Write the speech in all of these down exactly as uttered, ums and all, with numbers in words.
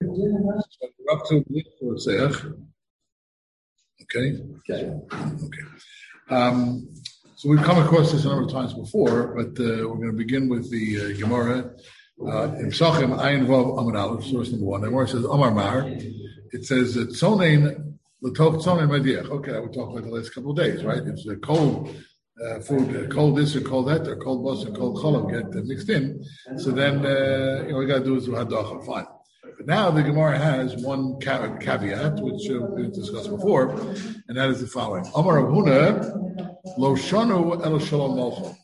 So we're up to the Okay. Okay. Okay. Um, so we've come across this a number of times before, but uh, we're going to begin with the uh, Gemara uh, in Psachim Ayin Vav Amud Aleph, source number one. The Gemara says Amar Mar. It says that Tzonein L'Tov Tzonein Madiach. Okay, we talked about the last couple of days, right? It's a cold uh, food, uh, cold this or cold that, or cold bus or cold cholam get uh, mixed in. So then uh, you know, what we got to do is do hadacha. Fine. But now the Gemara has one caveat, which uh, we discussed before, and that is the following: Amar Rav Huna lo shanu el shalom malcho.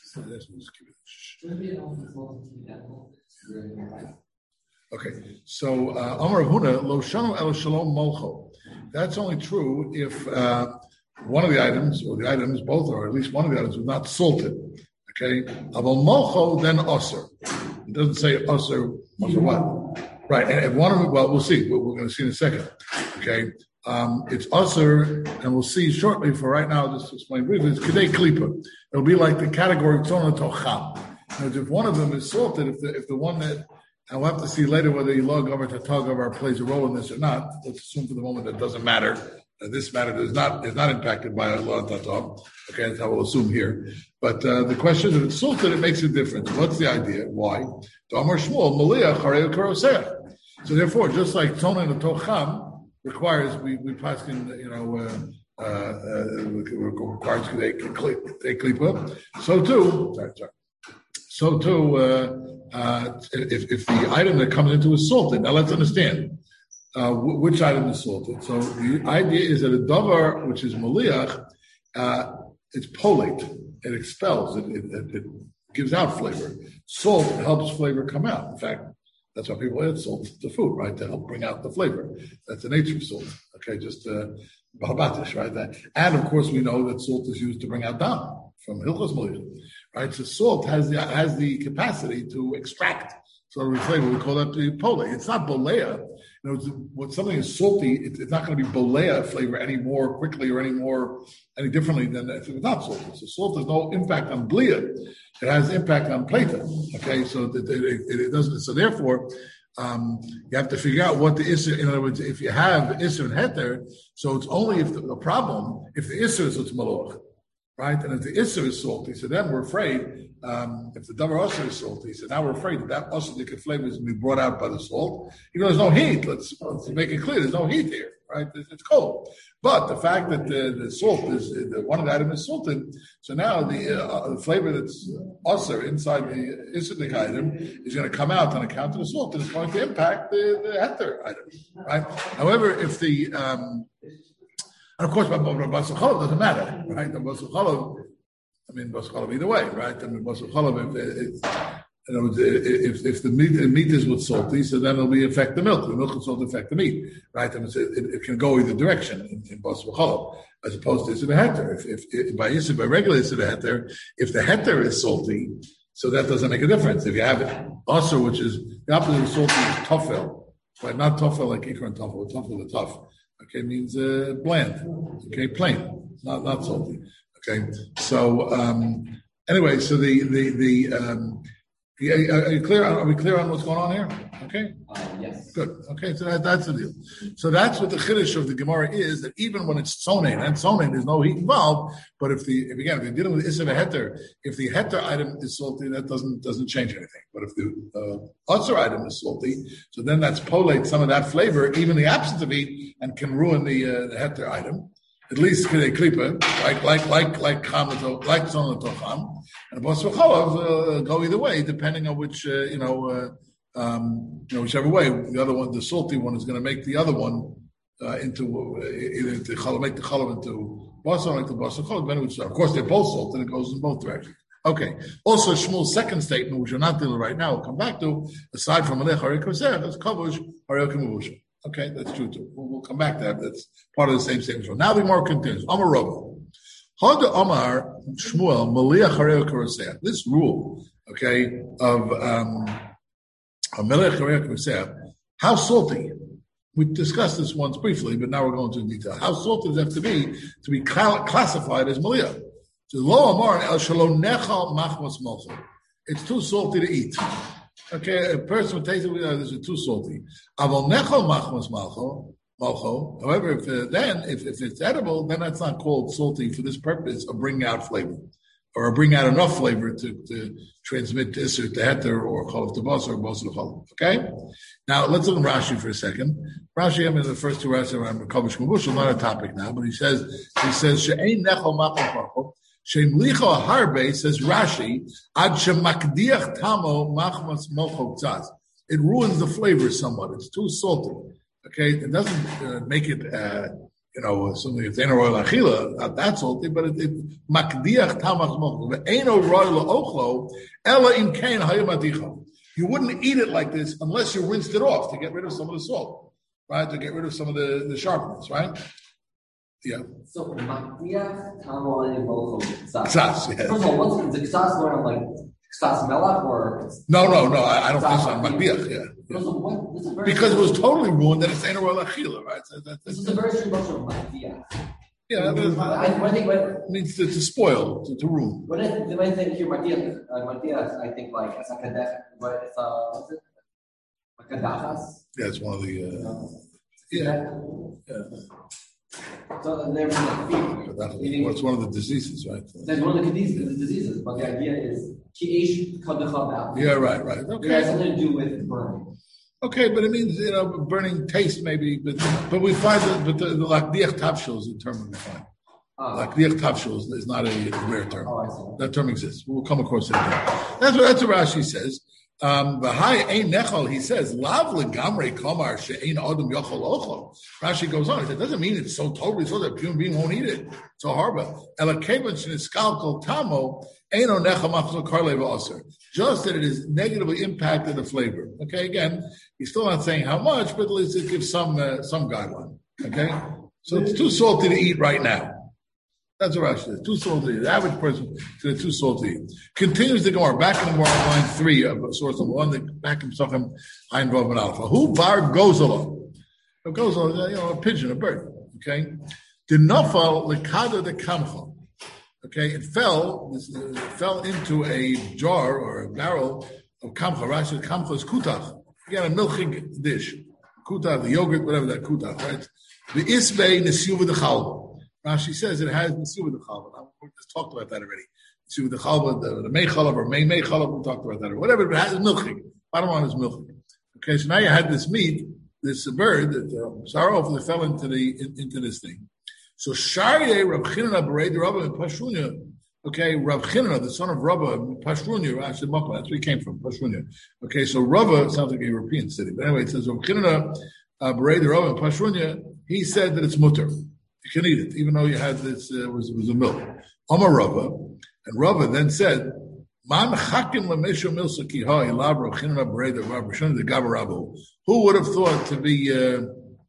Okay, so uh, Amar Rav Huna lo shanu el shalom malcho. That's only true if uh, one of the items, or the items, both, or at least one of the items, was not salted. Okay, aval malcho then osir. It doesn't say osir. Osir what? Right, and if one of them, well, we'll see. We're, we're going to see in a second. Okay, um, it's usher, and we'll see shortly. For right now, just to explain briefly, it's kedei klipa. It'll be like the category tzona tocham. If one of them is salted, if the if the one that, and we'll have to see later whether you log over to tag over plays a role in this or not. Let's assume for the moment that doesn't matter. Uh, this matter is not is not impacted by a law tatov. Okay, that's how we'll assume here. But uh, the question is, if it's salted, it makes a difference. What's the idea? Why? Damar Shmuel Maliyah Charei Karoseh. So therefore, just like Tona and Tocham requires, we we pass in, you know, uh, uh, uh, requires they they klipa. So too, sorry, sorry. So too, uh, uh, if if the item that comes into is salted. Now let's understand uh, which item is salted. So the idea is that a davar which is maliach, uh, it's polate. It expels. It, it, it, it gives out flavor. Salt helps flavor come out. In fact, that's why people add salt to food, right? To help bring out the flavor. That's the nature of salt. Okay, just uh, balabatish, right? That, and of course, we know that salt is used to bring out dam from hilchos maliyah, right? So salt has the has the capacity to extract sort of flavor. We call that the pole. It's not bolea. You know, when something is salty, it, it's not going to be bolea flavor any more quickly or any more any differently than if it's not salty. So salt has no impact on blia. It has impact on plata. Okay, so it, it, it doesn't. So therefore, um, you have to figure out what the isser. In other words, if you have isser and heter, so it's only if the, the problem if the isser is what's maloch, right? And if the isser is salty, so then we're afraid. Um, if the davar usher is salty, so now we're afraid that that usher flavor is going to be brought out by the salt. Even though there's no heat, let's, let's make it clear, there's no heat here, right? It's, it's cold. But the fact that the, the salt is, the, one of the items is salted, so now the, uh, the flavor that's usher inside the issertic item is going to come out on account of the salt, and it's going to impact the, the heter item, right? However, if the, um, and of course, basar chalav doesn't matter, right? The basar chalav, I mean, basar chalav either way, right? I mean, basar chalav, if, if, if, if the meat, the meat is what's salty, so then it'll be affect the milk. The milk will salt affect the meat, right? I mean, it, it can go either direction in, in basar chalav, as opposed to the heter. If, if, if by issue, by regular issue the heter, if the heter is salty, so that doesn't make a difference. If you have it also, which is the opposite of salty, is tofel, right? Not tofel like ikra and tofel, tofel the tough. Okay, means uh, bland. Okay, plain, not not salty. Okay, so um, anyway, so the the the um, are you clear? Are we clear on what's going on here? Okay. Uh, yes. Good. Okay, so that, that's the deal. So that's what the chiddush of the Gemara is, that even when it's tzonein, and tzonein, there's no heat involved. But if the if again, if you're dealing with isser heter, if the heter item is salty, that doesn't doesn't change anything. But if the uh, other item is salty, so then that's polate some of that flavor, even the absence of heat, and can ruin the, uh, the heter item. At least kedei klipa, like like like like cham like tzon tocham, and basar chalav go either way, depending on which uh, you know. Uh, Um, you know, whichever way, the other one, the salty one, is going to make the other one uh, into uh, either into chalav, make the chalav into basar, like the basar chalav. Of course, they're both salt, and it goes in both directions. Okay. Also, Shmuel's second statement, which we're not dealing right now, we'll come back to. Aside from alech harei koseh, that's kavush harei kemuvusha. Okay, that's true too. We'll, we'll come back to that. That's part of the same statement. Now the more continues. Amar Rava, Hod Amar Shmuel Maliach harei koseh. This rule, okay, of um. How salty? We discussed this once briefly, but now we're going into detail. How salty does it have to be to be classified as maliyah? It's too salty to eat. Okay, a person would taste it, uh, this is too salty. Aval nechol machmas malcho, malcho. However, if uh, then if, if it's edible, then that's not called salty for this purpose of bringing out flavor, or bring out enough flavor to, to transmit to Isser to Heter or Cholov to Bas or Bas to Cholov. Okay? Now, let's look at Rashi for a second. Rashi, I mean, the first two Rashi are Kavish Mabushal, not a topic now, but he says, he says, She'ein nechol machmas malcho. Shein licho harbe, says Rashi, ad shemakdiach tamo machmas mocho tzaz. It ruins the flavor somewhat. It's too salty. Okay, it doesn't uh, make it, uh, you know, something. It's ain't a royal achila, not that salty, but it, it makdiach tamach mocho. But ain't a royal ochlo ella in kain hayamadicha. You wouldn't eat it like this unless you rinsed it off to get rid of some of the salt, right? To get rid of some of the, the sharpness, right? Yeah. So, Makdiach, Tamo, and Mocho, Ksas. Ksas, yeah. First of all, what's the Ksas going on, like, Ksas Melach, or? No, no, no, I, I don't think so. Makdiach, yeah. yeah. First of all, what, this is very because it was totally ruined that it's ain't a royal achila, right? So that, this is a very strange notion of Makdiach. Yeah, that, I, I think when, it means to, to spoil, to, to ruin. When I, when I think here, Makdiach, uh, Makdiach, I think like, it's a Kadech, but it's a, what's it? Makadachas? Yeah, it's one of the, uh, yeah. yeah. So there's a fever. Well, it's one of the diseases, right? That's one of the diseases, the diseases, but the idea is ki'esh kadechab. Yeah, right, right. Okay. It has something to do with burning. Okay, but it means, you know, burning taste maybe, but but we find that but the, the lakdiach tavshil is a term we find. Uh, lakdiach tavshil is, is not a rare term. Oh, I see. That term exists. We'll come across it again. That's what that's what Rashi says. Um, ein nechol, he says, lav legamre kamar she'ein adam yochol ochol. Rashi goes on, it doesn't mean it's so totally so that a human being won't eat it. It's so horrible. Elakevan sheniskal kol tamo, eino nechol machzor karle v'aser. Just that it has negatively impacted the flavor. Okay, again, he's still not saying how much, but at least it gives some, uh, some guideline. Okay? So it's too salty to eat right now. That's what Rashi says. Too salty. The average person is too salty. Continues the Gemara. Back in the Gemara, line three of source number one. The back in Sochem, Ein Vav and Alpha. Who bar gozalo? A gozalo, you know, a pigeon, a bird. Okay. The nafal lekada de kamcha. Okay. It fell. It fell into a jar or a barrel of kamcha. Rashi kamcha is kutach. Again, a milchig dish. Kutach, the yogurt, whatever that kutach, right? The isbei nesuva de chalva. Rashi says it has Nesuva the Chalva. We just talked about that already. Nesuva the Chalva, the, the Mei Chalav or Mei Mei Chalav, we talked about that. Or whatever, but it has milching. Bottom line is milching. Okay, so now you had this meat, this bird, that uh, sorrow that fell into the in, into this thing. So Sharyeh Rav Chinana Berei the Rabba in Pashrunya. Okay, Rav Chinana, the son of Rabba in Pashrunya, Rashi Makla, that's where he came from, Pashrunya. Okay, so Rabba sounds like a European city, but anyway, it says Rav Chinana uh, Berei the Rabba in Pashrunya. He said that it's mutter. You can eat it, even though you had this, uh, was, was a milk. Amar Rava, and Rava then said, Man chakim lemesho milsa kiha ilav Rav Chinana Berei Rav Rishon the Gavarabu. Who would have thought to be, uh,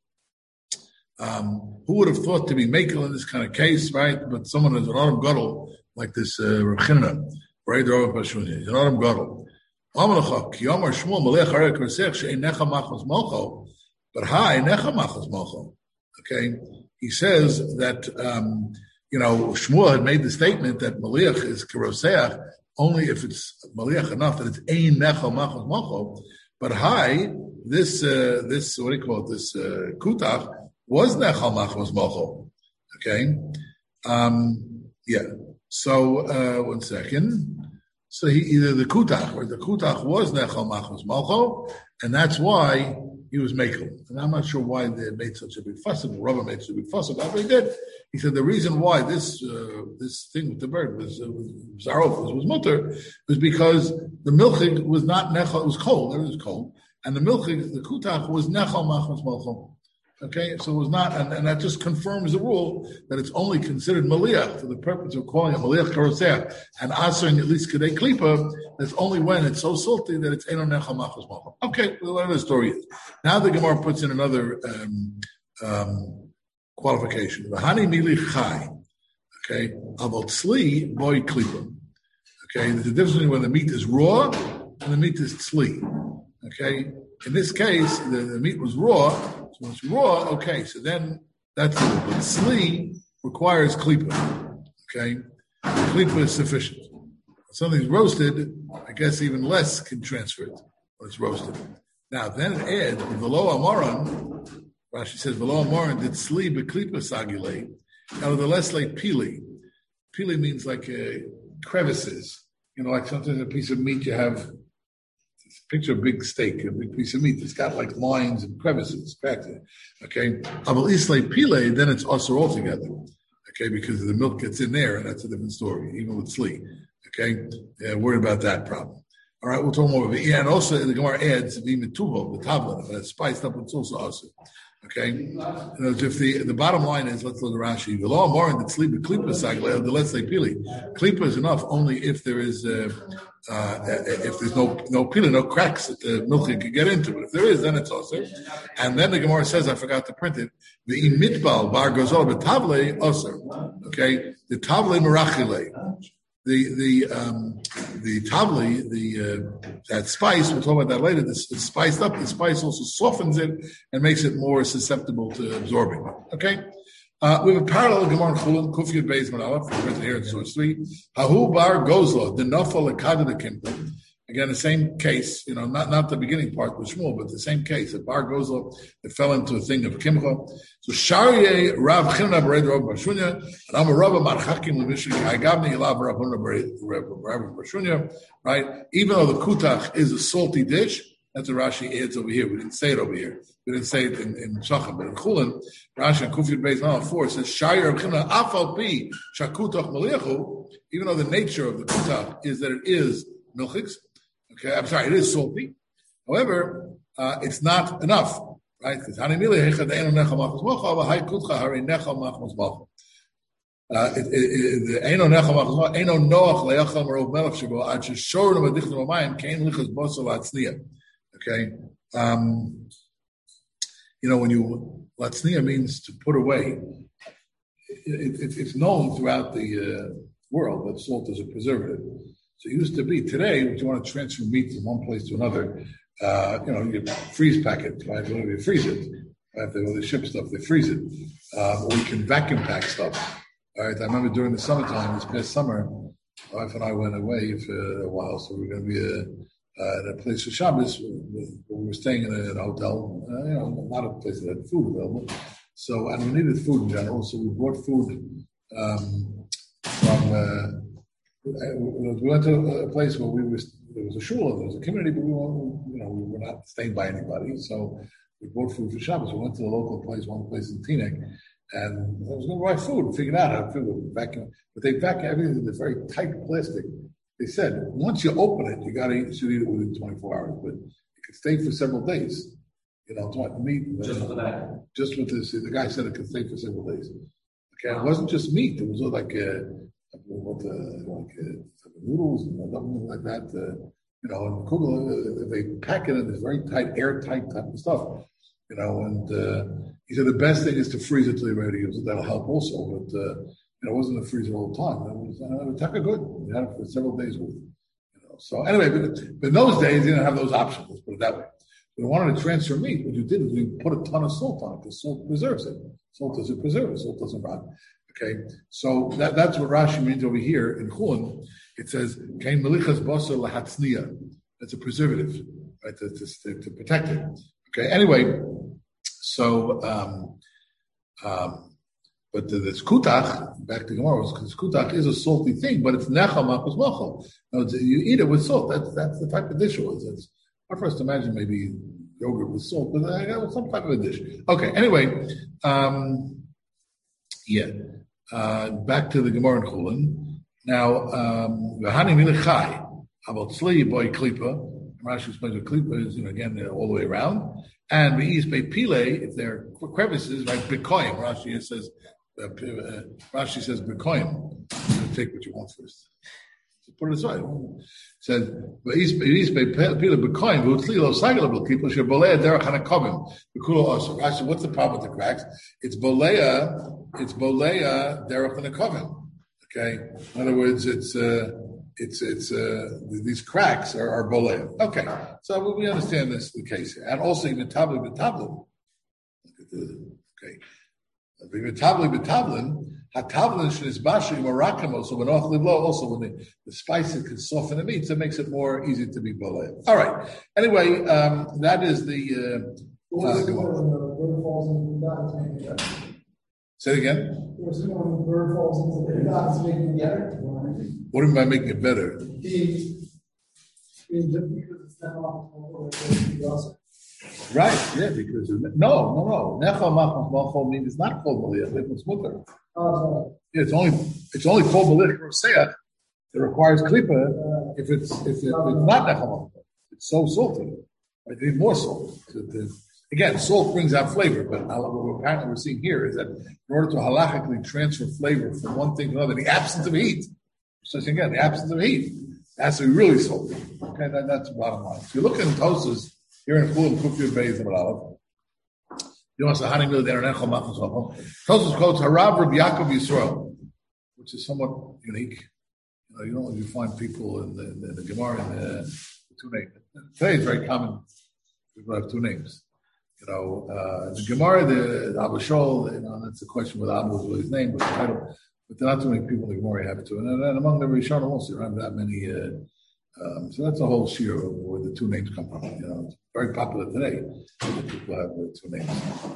um, who would have thought to be makel in this kind of case, right? But someone is an autumn gadol, like this, uh, Rav Chinana Berei Rav Rishon. He's an autumn gadol. Amar lecha, ki Amar Shmuel melech harei korsech she'en necha machos malcho, but hi, necha machos malcho. Okay? He says that, um, you know, Shmuel had made the statement that Maliach is Keroseach only if it's Maliach enough that it's Ein Nechel Machos Mocho. But hi, this, uh, this, what do you call it, this uh, Kutach was Nechel Machos Mocho. Okay? Um, yeah. So, uh, one second. So he, either the Kutach, or the Kutach was Nechel Machos Mocho, and that's why he was makel. And I'm not sure why they made such a big fuss of it. Rava made such a big fuss about it, but he did. He said the reason why this uh, this thing with the bird was uh, was, was, was mutter was because the milchig was not nechal, it was cold, it was cold, and the milchig, the kutach, was nechal machmas malchom. Okay, so it was not, and, and that just confirms the rule that it's only considered maliach for the purpose of calling it maliach karoseach and answering at least kadei klipa. That's only when it's so salty that it's eno nechal machos malchom. Okay, whatever the story is. Now the Gemara puts in another um, um, qualification. V'hani mili chai. Okay, avot tzli boy klipa. Okay, there's a difference between when the meat is raw and the meat is tzli. Okay, in this case, the, the meat was raw. So when it's raw, okay, so then that's it. But tzli requires klipa. Okay, klipa is sufficient. If something's roasted, I guess even less can transfer it. when it's roasted. Now, then it adds, V'lo Amoran, Rashi says, V'lo Amoran did sli b'klipa sagile, nevertheless like pili. Pili means like uh, crevices. You know, like sometimes a piece of meat you have, picture a big steak, a big piece of meat. It's got like lines and crevices, cracks. Okay, Aval Islay Pile, then it's usher altogether. Okay, because the milk gets in there, and that's a different story, even with sli. Okay, yeah, worried about that problem. All right, we'll talk more about it. Yeah, and also the Gemara adds the mituho, the tablet, if it's spiced up, it's also usher. Okay, you know, if the the bottom line is, let's look at Rashi. The law more that sleep klipa sagle, the let's say pili. Klipa is enough only if there is uh, uh, if there's no no pili, no cracks that the milk can get into. But if there is, then it's also. And then the Gemara says, I forgot to print it. The imitbal bar goes over tavle also. Okay, the tavle merachile. The the um, the tavli, the uh, that spice, we'll talk about that later. This it's spiced up. The spice also softens it and makes it more susceptible to absorbing. Okay, uh, we have a parallel Gemara Chulin Kufiyud Beis Manalef printed here in source three. Hahu bar gozla the nafal lekada the kimpa. Again, the same case, you know, not, not the beginning part with Shmuel, but the same case. That bar goes up, it fell into a thing of kimcha. So Shariye Rav Chimna Bered Rav Barshunya, and I'm a Rav Marchakim Levishri Hagavni Elav Rav Chimna Bered Barshunya, right? Even though the kutach is a salty dish, that's what Rashi adds over here. We didn't say it over here. We didn't say it in, in Shacham, but in Chulin, Rashi and Kufiyud Beis Malach four says Shariye Rav Chimna Afal Pi Shakutach Maliachu. Even though the nature of the kutach is that it is milchiks. Okay, I'm sorry, it is salty. However, uh, it's not enough, right? Uh, it, it, it, okay, um, you know, when you latznia means to put away. It, it, it's known throughout the uh, world that salt is a preservative. So it used to be. Today, if you want to transfer meat from one place to another, uh, you know, you freeze pack it, right? Whenever you freeze it, right? When they ship stuff, they freeze it. Uh, or you can vacuum pack stuff. All right. I remember during the summertime, this past summer, my wife and I went away for a while, so we were going to be a, uh, at a place for Shabbos. We were staying in a, in a hotel, uh, you know, not a place that had food available. So, and we needed food in general, so we brought food um, from. Uh, We went to a place where we was there was a shul, there was a community, but we weren't, you know, we were not staying by anybody. So we bought food for Shabbos. We went to the local place, one place in Teaneck, and I was going to buy food. Figured out how to figure vacuum, but they vacuum everything in this very tight plastic. They said once you open it, you got to eat, should eat it within twenty-four hours, but it could stay for several days. You know, meat just with that. Just with this, the guy said it could stay for several days. Okay, it wasn't just meat; it was like. Uh, What, uh, like uh, noodles and something like that, uh, you know, and kugel, uh, they pack it in this very tight, airtight type of stuff, you know. And uh, he said the best thing is to freeze it till you're ready to use it. That'll help also, but uh, you know, it wasn't a freezer all the time. It was uh, taka good. We had it for several days with, you know. So anyway, but, but in those days, you didn't have those options. Let's put it that way. If you wanted to transfer meat, what you did is you put a ton of salt on it because salt preserves it. Salt doesn't preserve it. Salt doesn't rot. Okay, so that, that's what Rashi means over here in Chulin. It says, "Kain melichas basar lahatznia." That's a preservative, right, to, to, to protect it. Okay, anyway, so, um, um, but the, this kutach, back to Gemara, because kutach is a salty thing, but it's nechal machos machal. You eat it with salt. That's that's the type of dish it was. It's hard for us to imagine maybe yogurt with salt, but uh, some type of a dish. Okay, anyway, um, yeah. Uh, back to the Gemara in Chulin. Now, V'hani milichai about tzli boy klipa. Rashi explains what klipa is, you know, again all the way around. And v'is be pile if they're crevices, right? Bekoyim. Rashi says. Uh, uh, Rashi says bekoyim. Take what you want first. So put it aside. It says v'is be pile bekoyim v'utzli lo sagalable klipa shebolea derech hanakovim v'kulo also. Rashi, what's the problem with the cracks? It's bolea. It's bolea derech hanakovim. Okay, in other words, it's uh, it's it's uh, these cracks are, are bolea. Okay, so we understand this the case here, and also even tablet with tablet. Okay, Also, when also when the, the spices can soften the meat, so it makes it more easy to be balei. All right. Anyway, um, that is the. Uh, uh, Say it again. What do you mean by making it better? Right, yeah, because no, no, no. Nechal machmas malchol means it's not called maliach, it's mutter. Yeah, it's only it's only called maliach roseach. It requires klipa if it's if, it, if it's not nechal machmas. It's so salty. I need more salt. Again, salt brings out flavor, but what apparently we're seeing here is that in order to halachically transfer flavor from one thing to another, the absence of heat. So again, the absence of heat has to be really salty. Okay, that, that's the bottom line. So you look in Tosas here in Chul and Kufir Beis and Aleph. You want to say Hani Mil Deranechol Machmas Malchol. Tosas quotes Harav Rabbi Yaakov Yisrael, which is somewhat unique. You know, you don't usually find people in the, in the, in the Gemara in the, the two names. Today it's very common. People have two names. You know, uh, the Gemara, the, the Abu Shol, you know, that's a question whether Abu was really his name, but the title. But there are not too many people in the Gemara have two. And, and among the Rishonim also, there aren't that many. Uh, um, so that's a whole shir of where the two names come from. You know, it's very popular today that people have uh, two names.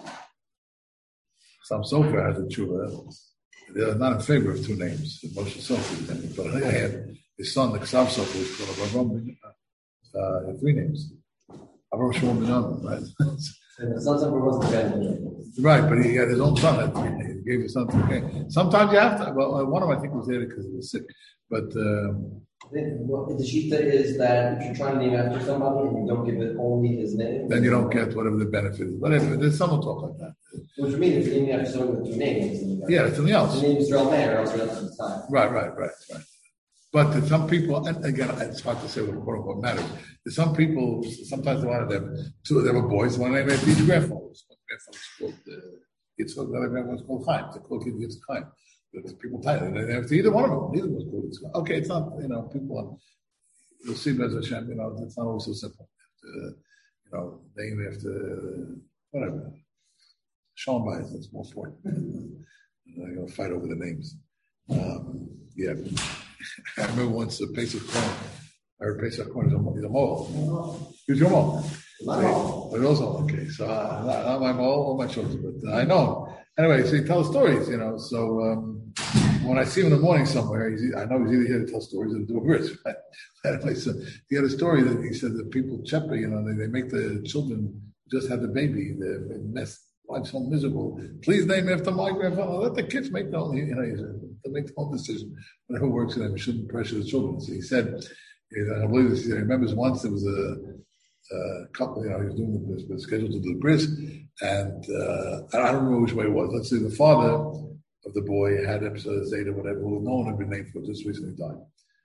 Sam Sofer has a tshuva. They're not in favor of two names. Moshe Sofer, but I had his son, the Ksav Sofer, was called Avram, uh, three names. Avram Shmuel Ben right? And the son's number wasn't family. Right, but he had his own son. At three names. He gave his son three names. Sometimes you have to. Well, one of them I think was there because he was sick. But um, the shita is that if you're trying to name after somebody and you don't give it only his name, then you don't get whatever the benefit is. Whatever. There's someone talk like that. What do you mean? If you're naming after someone with two names, yeah, it's something else. The name is Israel Meir, or else you're not the time. Right, right, right, right. But there's some people, and again, it's hard to say what quote unquote matters. There's some people, sometimes they want to have two of them are boys, one name is each grandfathers. One grandfather's called uh, Yitzchak, the other grandfather's called Chaim. They call kids Yitzchak Chaim. But people title they have to either one of them. Neither was called Yitzchak. Okay, it's not, you know, people are, you'll see Bez Hashem, you know, it's not always so simple. To, you know, they have to, whatever. Shalom Bayis, that's more important. They're going to fight over the names. Um, yeah. I remember once a Pesach Cohen, I heard Pesach Cohen is a, he's a mole. He's your mole. But also, okay, so uh, not, not my mole or my children, but uh, I know him. Anyway, so he tells stories, you know, so um, when I see him in the morning somewhere, he's, I know he's either here to tell stories or to do a bris, right? Anyway, so he had a story that he said that people, Chepa, you know, they, they make the children just have the baby, they mess. I'm so miserable. Please name after my grandfather. Let the kids make their own, you know, they make their own decision. Whatever works for them, you shouldn't pressure the children. So he said, I believe this, he remembers once there was a, a couple, you know, he was doing the bris, but scheduled to do the bris, and uh, I don't remember which way it was. Let's say the father of the boy had episode of Zeta, whatever, who no one had been named for, just recently died.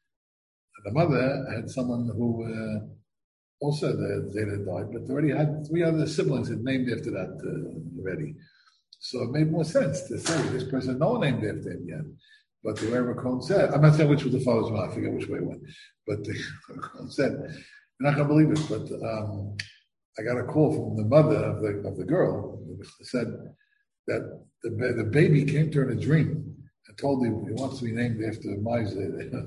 And the mother had someone who, uh, also, the Zeta died, but they already had three other siblings that named after that uh, already. So it made more sense to say this person, no one named after him yet. But the Rebbe Cohen said, I'm not saying which was the father's mouth, I forget which way it went. But the Rebbe Cohen said, you're not going to believe it, but um, I got a call from the mother of the of the girl who said that the, the baby came to her in a dream and told him he wants to be named after my Zeta.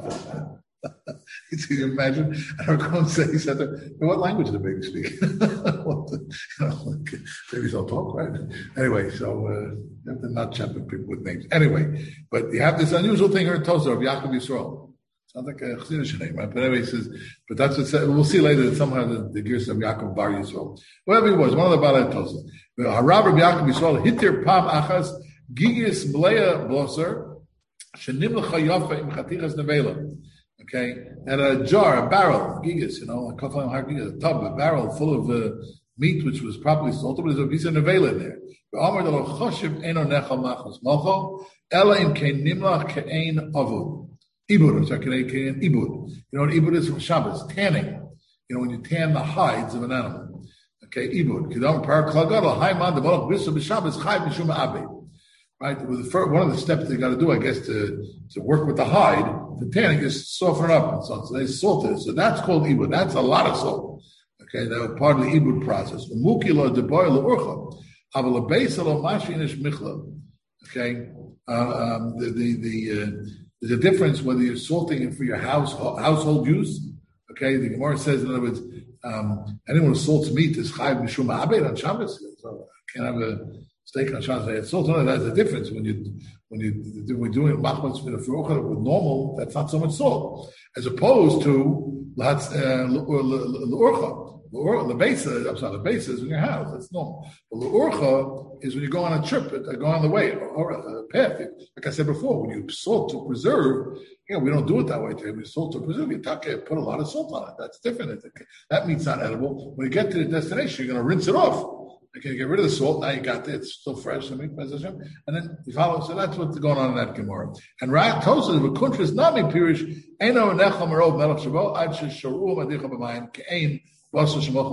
Can you imagine? And our Cohen said, he said, what language did the baby speak? What the, you know, like, babies don't talk, right? Anyway, so uh, you have to not champion people with names. Anyway, but you have this unusual thing here in Tozer of Yaakov Yisrael. Sounds like a Chassidish name, right? But anyway, he says, but that's what we'll see later that somehow the, the gears of Yaakov Bar Yisrael. Whatever he was, one of the Balei Tozer. Harav Rabbi Yaakov Yisrael, hitir pam achas, gigis mleya blosser, shenim l'cha yafa im chatichas nevela. Okay, and a jar, a barrel, gigas, you know, a kafam har gigas, a tub, a barrel full of uh, meat which was properly salted, but there's a piece of nevela in there. Amar delo choshev eno nechal machos malcho, ela im kein nimlach kein avud. Ibud, I'm sorry, kein ibud. You know what ibud is from Shabbos? Tanning. You know, when you tan the hides of an animal. Okay, ibud. Kedam par klagadol, haiman, the balach bisu b'Shabbos, chayv mishum abed. Right, with the first, one of the steps they got to do, I guess, to, to work with the hide, the tanning is soften it up and so on. So they salt it. So that's called ibud. That's a lot of salt. Okay, that was part of the ibud process. Okay, uh, um, the the, the uh, there's a difference whether you're salting it for your house household use. Okay, the Gemara says in other words, um, anyone who salts meat is chayiv mishum abed on Shabbos. So I can't have a steak on Shabbos. Salt on it. That's a difference when you when you we're doing machmas with a furocha with normal. That's not so much salt as opposed to l'urcha. The base, I'm sorry, the base is in your house. That's normal. But the urcha is when you go on a trip, go on the way, or a path. Like I said before, when you salt to preserve, you know, we don't do it that way. We salt to preserve. You put a lot of salt on it. That's different. That meat's not edible. When you get to the destination, you're going to rinse it off. You can get rid of the salt. Now you got it. It's still fresh. And then you follow. So that's what's going on in that Gemara. And right, Tosas, the country is not being pirish. Eno necham erov melech shavo ad shesharu madicha b'mayim ke'ein. That's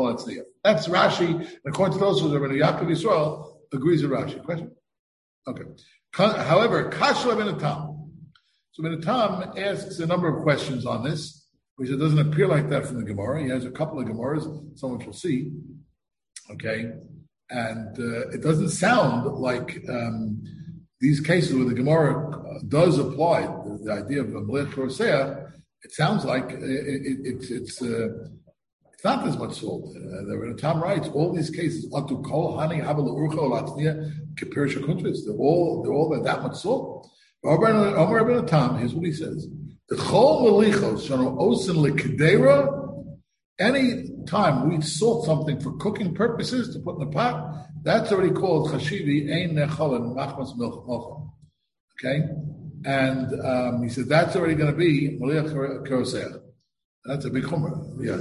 Rashi, and according to those who are Rabbi Yaakov Yisrael, agrees with Rashi. Question? Okay. However, Kasha ben Atam. So Ben Atam asks a number of questions on this, which it doesn't appear like that from the Gemara. He has a couple of Gemaras, some which we'll see. Okay. And uh, it doesn't sound like um, these cases where the Gemara does apply the, the idea of a Melech Korosea. It sounds like it, it, it, it's. Uh, It's not as much salt. Uh, the Tom writes all these cases. Atu kol hani habel urcha olatznia kipirish kuntres. They're all they're all that much salt. Omar Ibn Tom, here's what he says: the chol melichos shano osin lekidera. Any time we salt something for cooking purposes to put in the pot, that's already called chashivi ein nechalin machmas milcha. Okay, and um, he said that's already going to be meliach keroseh. That's a big chumrah. Yeah.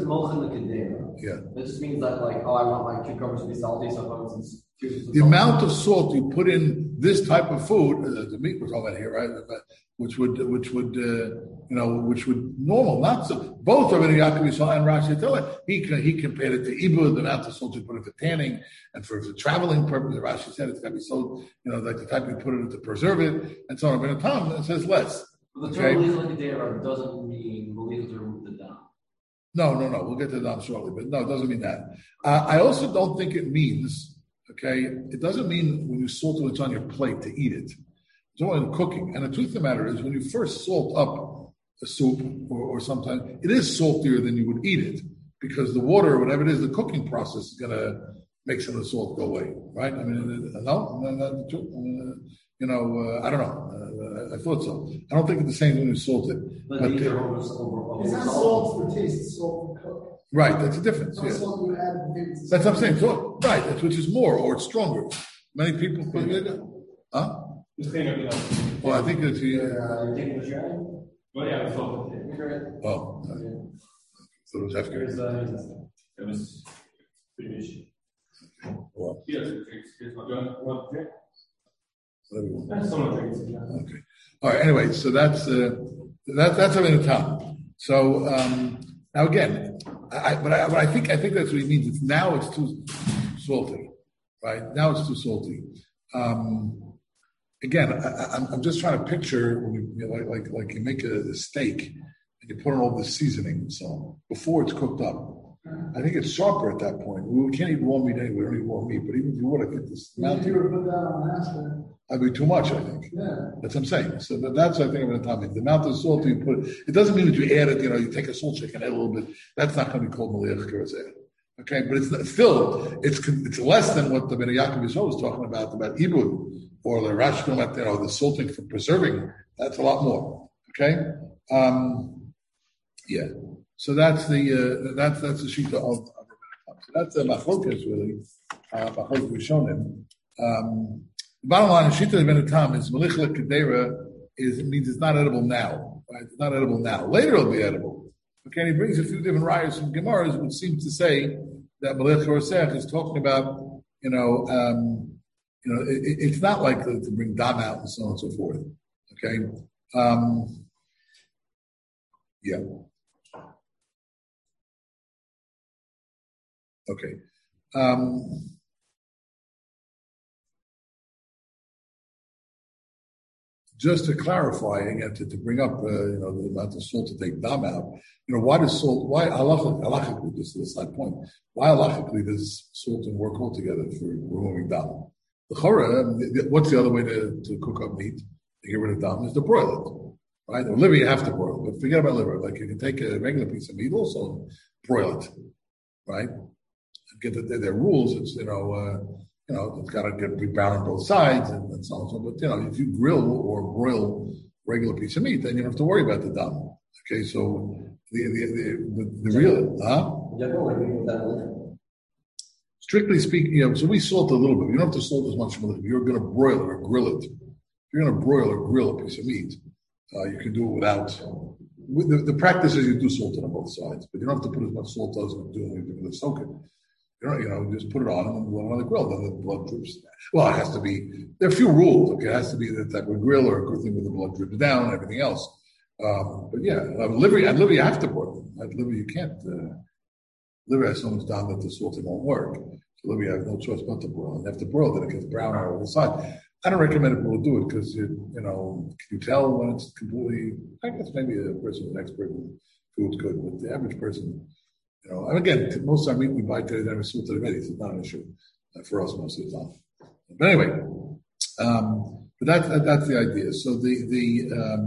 Yeah. That just means that, like, oh, I want my cucumbers to be salty, so it's the amount of salt you put in this type of food, uh, the meat we're talking about here, right? Which would, which would, uh, you know, which would normal, not so. Both Rabbi Yaakov Yisrael and Rashi tell it. He he compared it to ibud, the amount of salt you put it for tanning and for the traveling purpose. Rashi said it's got to be sold, you know, like the type you put it to preserve it, and so on. But in time, it says less. But the term okay? doesn't mean believe to remove the dam. No, no, no. We'll get to the dam shortly, but no, it doesn't mean that. Uh, I also don't think it means, okay, it doesn't mean when you salt it, it's on your plate to eat it. It's only in cooking. And the truth of the matter is, when you first salt up a soup or, or sometimes, it is saltier than you would eat it because the water or whatever it is, the cooking process is going to make some of the salt go away, right? I mean, no, no, no you know, uh, I don't know. Uh, I thought so. I don't think it's the same when you salt it. But, but these uh, are almost over, over it's not salt for taste, it's salt for cook. Right, that's a difference. It's Yeah. salt you add That's what I'm saying. So, right, that's which is more or it's stronger. Many people put it. Huh? Well, I think it's. Uh, uh, taking the share? Well, yeah, it's all. Oh, okay. So it was after. It was finished. Well, Yes, it's not. Okay. All right. Anyway, so that's uh, that, that's in the top. So um, now again, I, but I, but I think I think that's what he means. It's now it's too salty, right? Now it's too salty. Um, again, I, I'm I'm just trying to picture when you, you know, like like like you make a, a steak and you put in all the seasoning and so on before it's cooked up. I think it's sharper at that point. We can't eat raw meat anyway. We don't eat raw meat, but even if you would, I think this amount. If you were to put that on master. That'd be too much, I think. Yeah. That's what I'm saying. So that, that's what I think of the topic. The amount of salt you put, it doesn't mean that you add it, you know, you take a salt shaker and add a little bit. That's not going to be called Meliach Keroseh. Okay, but it's not, still, it's it's less than what the Ben Yaakov Yisrael was talking about, about Ibud, or the Rashi about, you know, the salting for preserving. That's a lot more. Okay? Um, yeah. So that's the, uh, that's, that's the Shita of, of So that's a Machlokas, really. Uh, Machlokas Rishonim. Um, The bottom line, Shita Ben Atam is Melichla Kedera is it means it's not edible now. Right? It's not edible now. Later it'll be edible. Okay, and he brings a few different rayos from Gemaras which seem to say that Melech Korosech is talking about, you know, um, you know, it, it's not like to, to bring dam out and so on and so forth. Okay. Um, yeah. Okay. Um, just to clarify and to, to bring up, uh, you know, the amount of salt to take dam out. You know, why does salt? Why halachically? This is the side point. Why halachically does salt and work altogether for removing dam? The chora. What's the other way to, to cook up meat to get rid of dam is to broil it, right? Or liver you have to broil, but forget about liver. Like you can take a regular piece of meat also and broil it, right? And get the, their rules. It's you know. Uh, You know, it's got to get be brown on both sides and, and so on. So, but you know, if you grill or broil regular piece of meat, then you don't have to worry about the dam. Okay, so the the the, the, the real, huh? Strictly speaking, yeah. So we salt a little bit. You don't have to salt as much. If you're going to broil it or grill it, if you're going to broil or grill a piece of meat, uh, you can do it without. The, the practice is you do salt it on both sides, but you don't have to put as much salt as you do when you're going to soak it. You know, you know, just put it on and let it on the grill. Then the blood drips. Well, it has to be. There are a few rules. Okay, it has to be the type of grill or a good thing where the blood drips down and everything else. Um, but yeah, uh, liver and liver you have to boil. At liver you can't. Uh, liver has so much down that the salting won't work. So liver you have no choice but to boil. And you have to boil, then it gets brown on the side. I don't recommend people to do it because you, you know, can you tell when it's completely? I guess maybe a person who's an expert in food's good, but the average person. You know, and again, most of the time we buy today, then we salt it already. So it's not an issue uh, for us most of the time. But anyway, um, but that, that that's the idea. So the the um,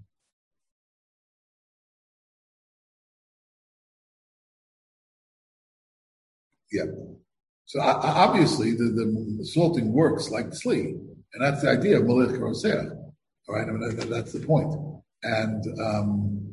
yeah. So I, I, obviously the, the salting works like tzli, and that's the idea of molech karoseach. All right, I mean that, that's the point. And um,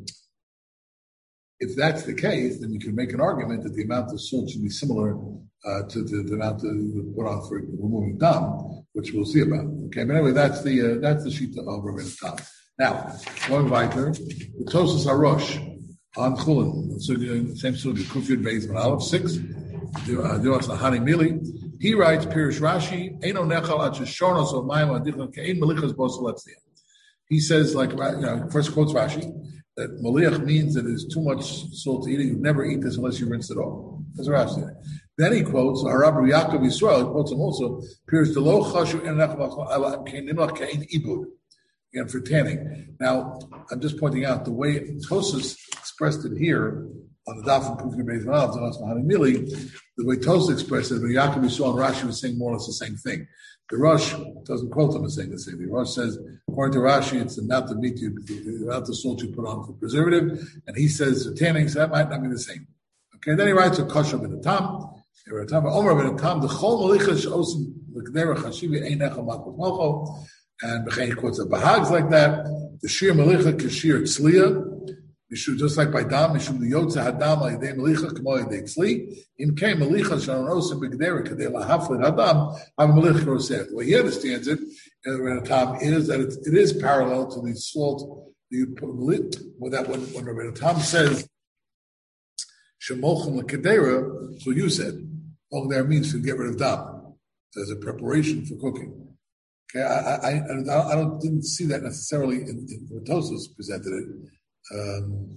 if that's the case, then you can make an argument that the amount of salt should be similar uh, to the, the amount to put on for removing dam, which we'll see about. Okay, but anyway, that's the uh, that's the sheet of Rabbeinu Tam. Now, going weiter, the Tosas Harosh on Chulin, same sugi, Kufyud Beis and Aleph six. Dios Nahani Mili. He writes, Pirish Rashi, Eino Nechal At Shornos of Mayim Adichon Kein Melichas Boseletzia. He says, like, you know, first quotes Rashi, that Maliach means that there's too much salt to eat it. You never eat this unless you rinse it off. That's what Rashi said. Then he quotes Harab Yaakov Yisrael. He quotes him also. Pirish Delo Chashu Enach Kein Nimach Kein Ibud. Again, for tanning. Now, I'm just pointing out the way Tosas expressed it here on the Daf and Kufri Beis Manav, Mili, the way Tosas expressed it, when Yaakov Yisrael and Rashi was saying more or less the same thing. The Rosh doesn't quote them as saying the same thing. The Rosh says, according to Rashi, it's the amount of meat you, the amount of salt you put on for preservative, and he says the tanning, so that might not be the same. Okay, then he writes a Kosher ben Tam, Omer ben Tam, the Chol Malichas Osim L'Kdera Chashivi Einecha Makos Malcho. And he quotes the Bahags like that. The Shir Melicha Kashir Tzliya. Just like by Dam, Mishum the Yotza Hadam Aydei Melicha Kamo Aydei Tzli. In Kei Melicha Shalom Osim B'Gdera Kadei Lahaflin Hadam Am Melicha Roseh. The way he understands it, Rabbeinu Tam, is that it, it is parallel to the salt that you put with that when when Rabbeinu Tam says Shemolchem L'Kedera, so you said, all there means to get rid of Dam as a preparation for cooking. Okay, I, I, I, I don't didn't see that necessarily in, in what Tosas presented it. Um,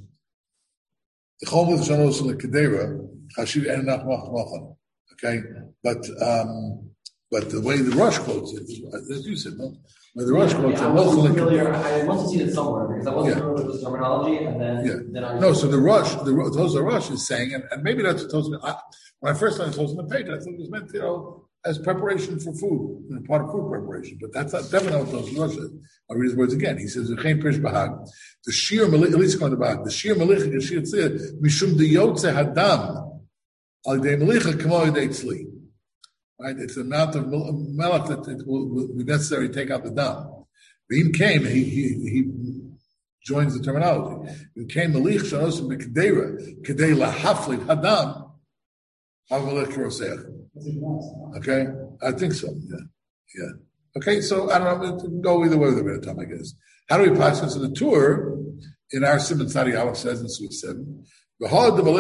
okay, but um, but the way the Rosh quotes it, as you said, no? When the Rosh quotes yeah, it, I wasn't familiar. I must have seen it somewhere because I wasn't familiar with this terminology, and then yeah. then I no. So the Rosh, the Tosas Rosh is saying, and, and maybe that's what Tosas. I, when I first started Tosas on the page, I thought it was meant, you know, as preparation for food, you know, part of food preparation. But that's not definitely what Tosas Rosh says. I'll read his words again. He says, the Shir Malich, at least going to Bahag, the Shir Malich, the Shir Tzir, Mishum de Yotze Hadam, Al De Malicha Kamo De Tzli. Right? It's the amount of melech that it will be necessary to take out the dam. V'im came, he, he, he joins the terminology. V'im came Malich Shanosim B'Kedera, Kedei Lahaflin Hadam, Al Malich Roseach. Okay? I think so, yeah. Yeah. Okay, so I don't know, it can go either way with a bit of time, I guess. How do we pass this? So the tour in our Simon Tzadi Aleph says in Suite seven, that's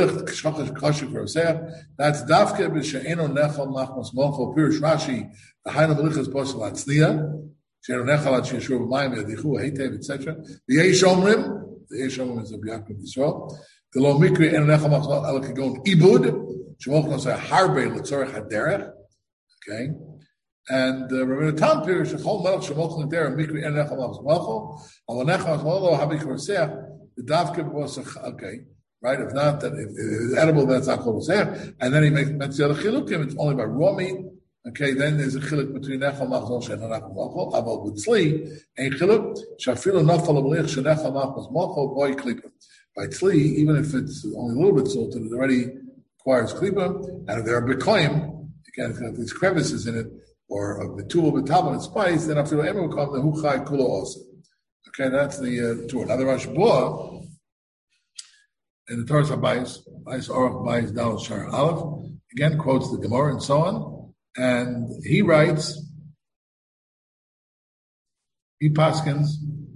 Dafke b'she'eno nechal machmas molcho Pirish Rashi, the Hainu Melichas Bosel Atzniya, she'eno nechal at she'eshur b'mayim yadichu, heitev, et cetera. The Yesh Omrim, the Yesh Omrim is the Yaakov Yisrael, the Lo Mikri eno nechal machmas ala kagon ibud, she'molcho say harbe l'tzorech haderech, okay? And uh, Rabbeinu Tam Pirish Shechol Melech Shemolchel Neder Mikri En Nechal Machos Malchol Al Nechal Machol Habik Roseach the Davke was okay, right? If not, that if, if it's edible, that's not called Roseach. And then he makes the other chilukim. It's only by raw meat. Okay, then there's a chiluk between Nechal Machos and Nechal Malchol. Aval with Tzli and chiluk Shafilu Nafal Amalich Shenechal Machos Malchol Boy Klipa. By Tzli, even if it's only a little bit salted, it already requires Klipa. And if there are Bekoim, again, if there's crevices in it, or a betul, betabel, and spice, then I feel ever will come the huchai kula also. Okay, that's the uh, tour. Now the Rosh Bua in the Torah Habayis, Bayis Orach Bayis Dal Shar Aleph, again quotes the Gemara and so on, and he writes, he paskins,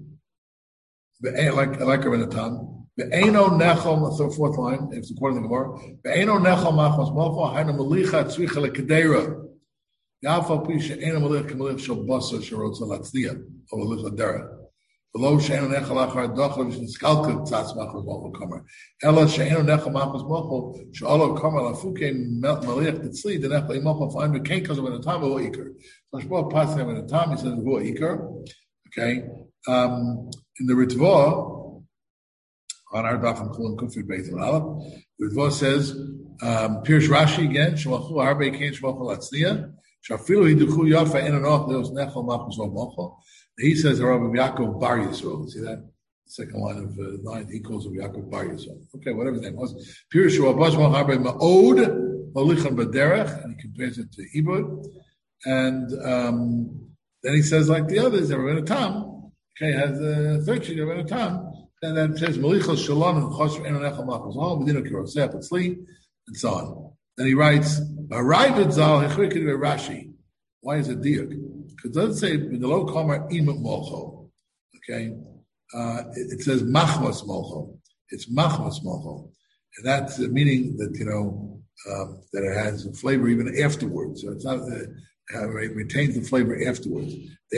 like like a Renatam, Be'eno nechol, the fourth line, it's according to the Gemara, Be'eno nechol machmas malcho, hainu melicha tzricha lekadera. Yafal pisha ena malich kamalich shel basar sherotza latzniya or lichadera. Below she'enu nechal achar dochel v'shiskalka tzatz machos malchol kamer. Ela she'enu nechal machos malchol she'olo kamer lafuke malich tetzli the nechal malchol find the king because of an atam v'ho iker. So Shmuel passes him an atam. He says v'ho iker. Okay. Um, in the Ritva on our daf and Kulam Kufir Beis and Aleph, the Ritva says um, Pirush Rashi again shemachu harbe kain shemachu latzniya. He says, Rabbi Yaakov Bar Yisrael. See that? Second line of uh, nine, he calls him Yaakov Bar Yisrael. Okay, whatever his name was. Pirush Rabbi Ma'od, Malichan Baderech, and he compares it to Ibud. And um, then he says, like the others, Rabbi Tam, okay, has a third sheet, Rabbi Tam, and then it says, Malichal Shalom, and Chosr Enonechal Machos, all Medina Kirosef, and sleep, and so on. Then he writes, Rashi. Why is it diuk? Because it doesn't say below comma imut molcho. Okay, uh, it, it says machmas molcho. It's machmas molcho, and that's uh, meaning that you know um, that it has a flavor even afterwards. So it's not uh, uh, it retains the flavor afterwards.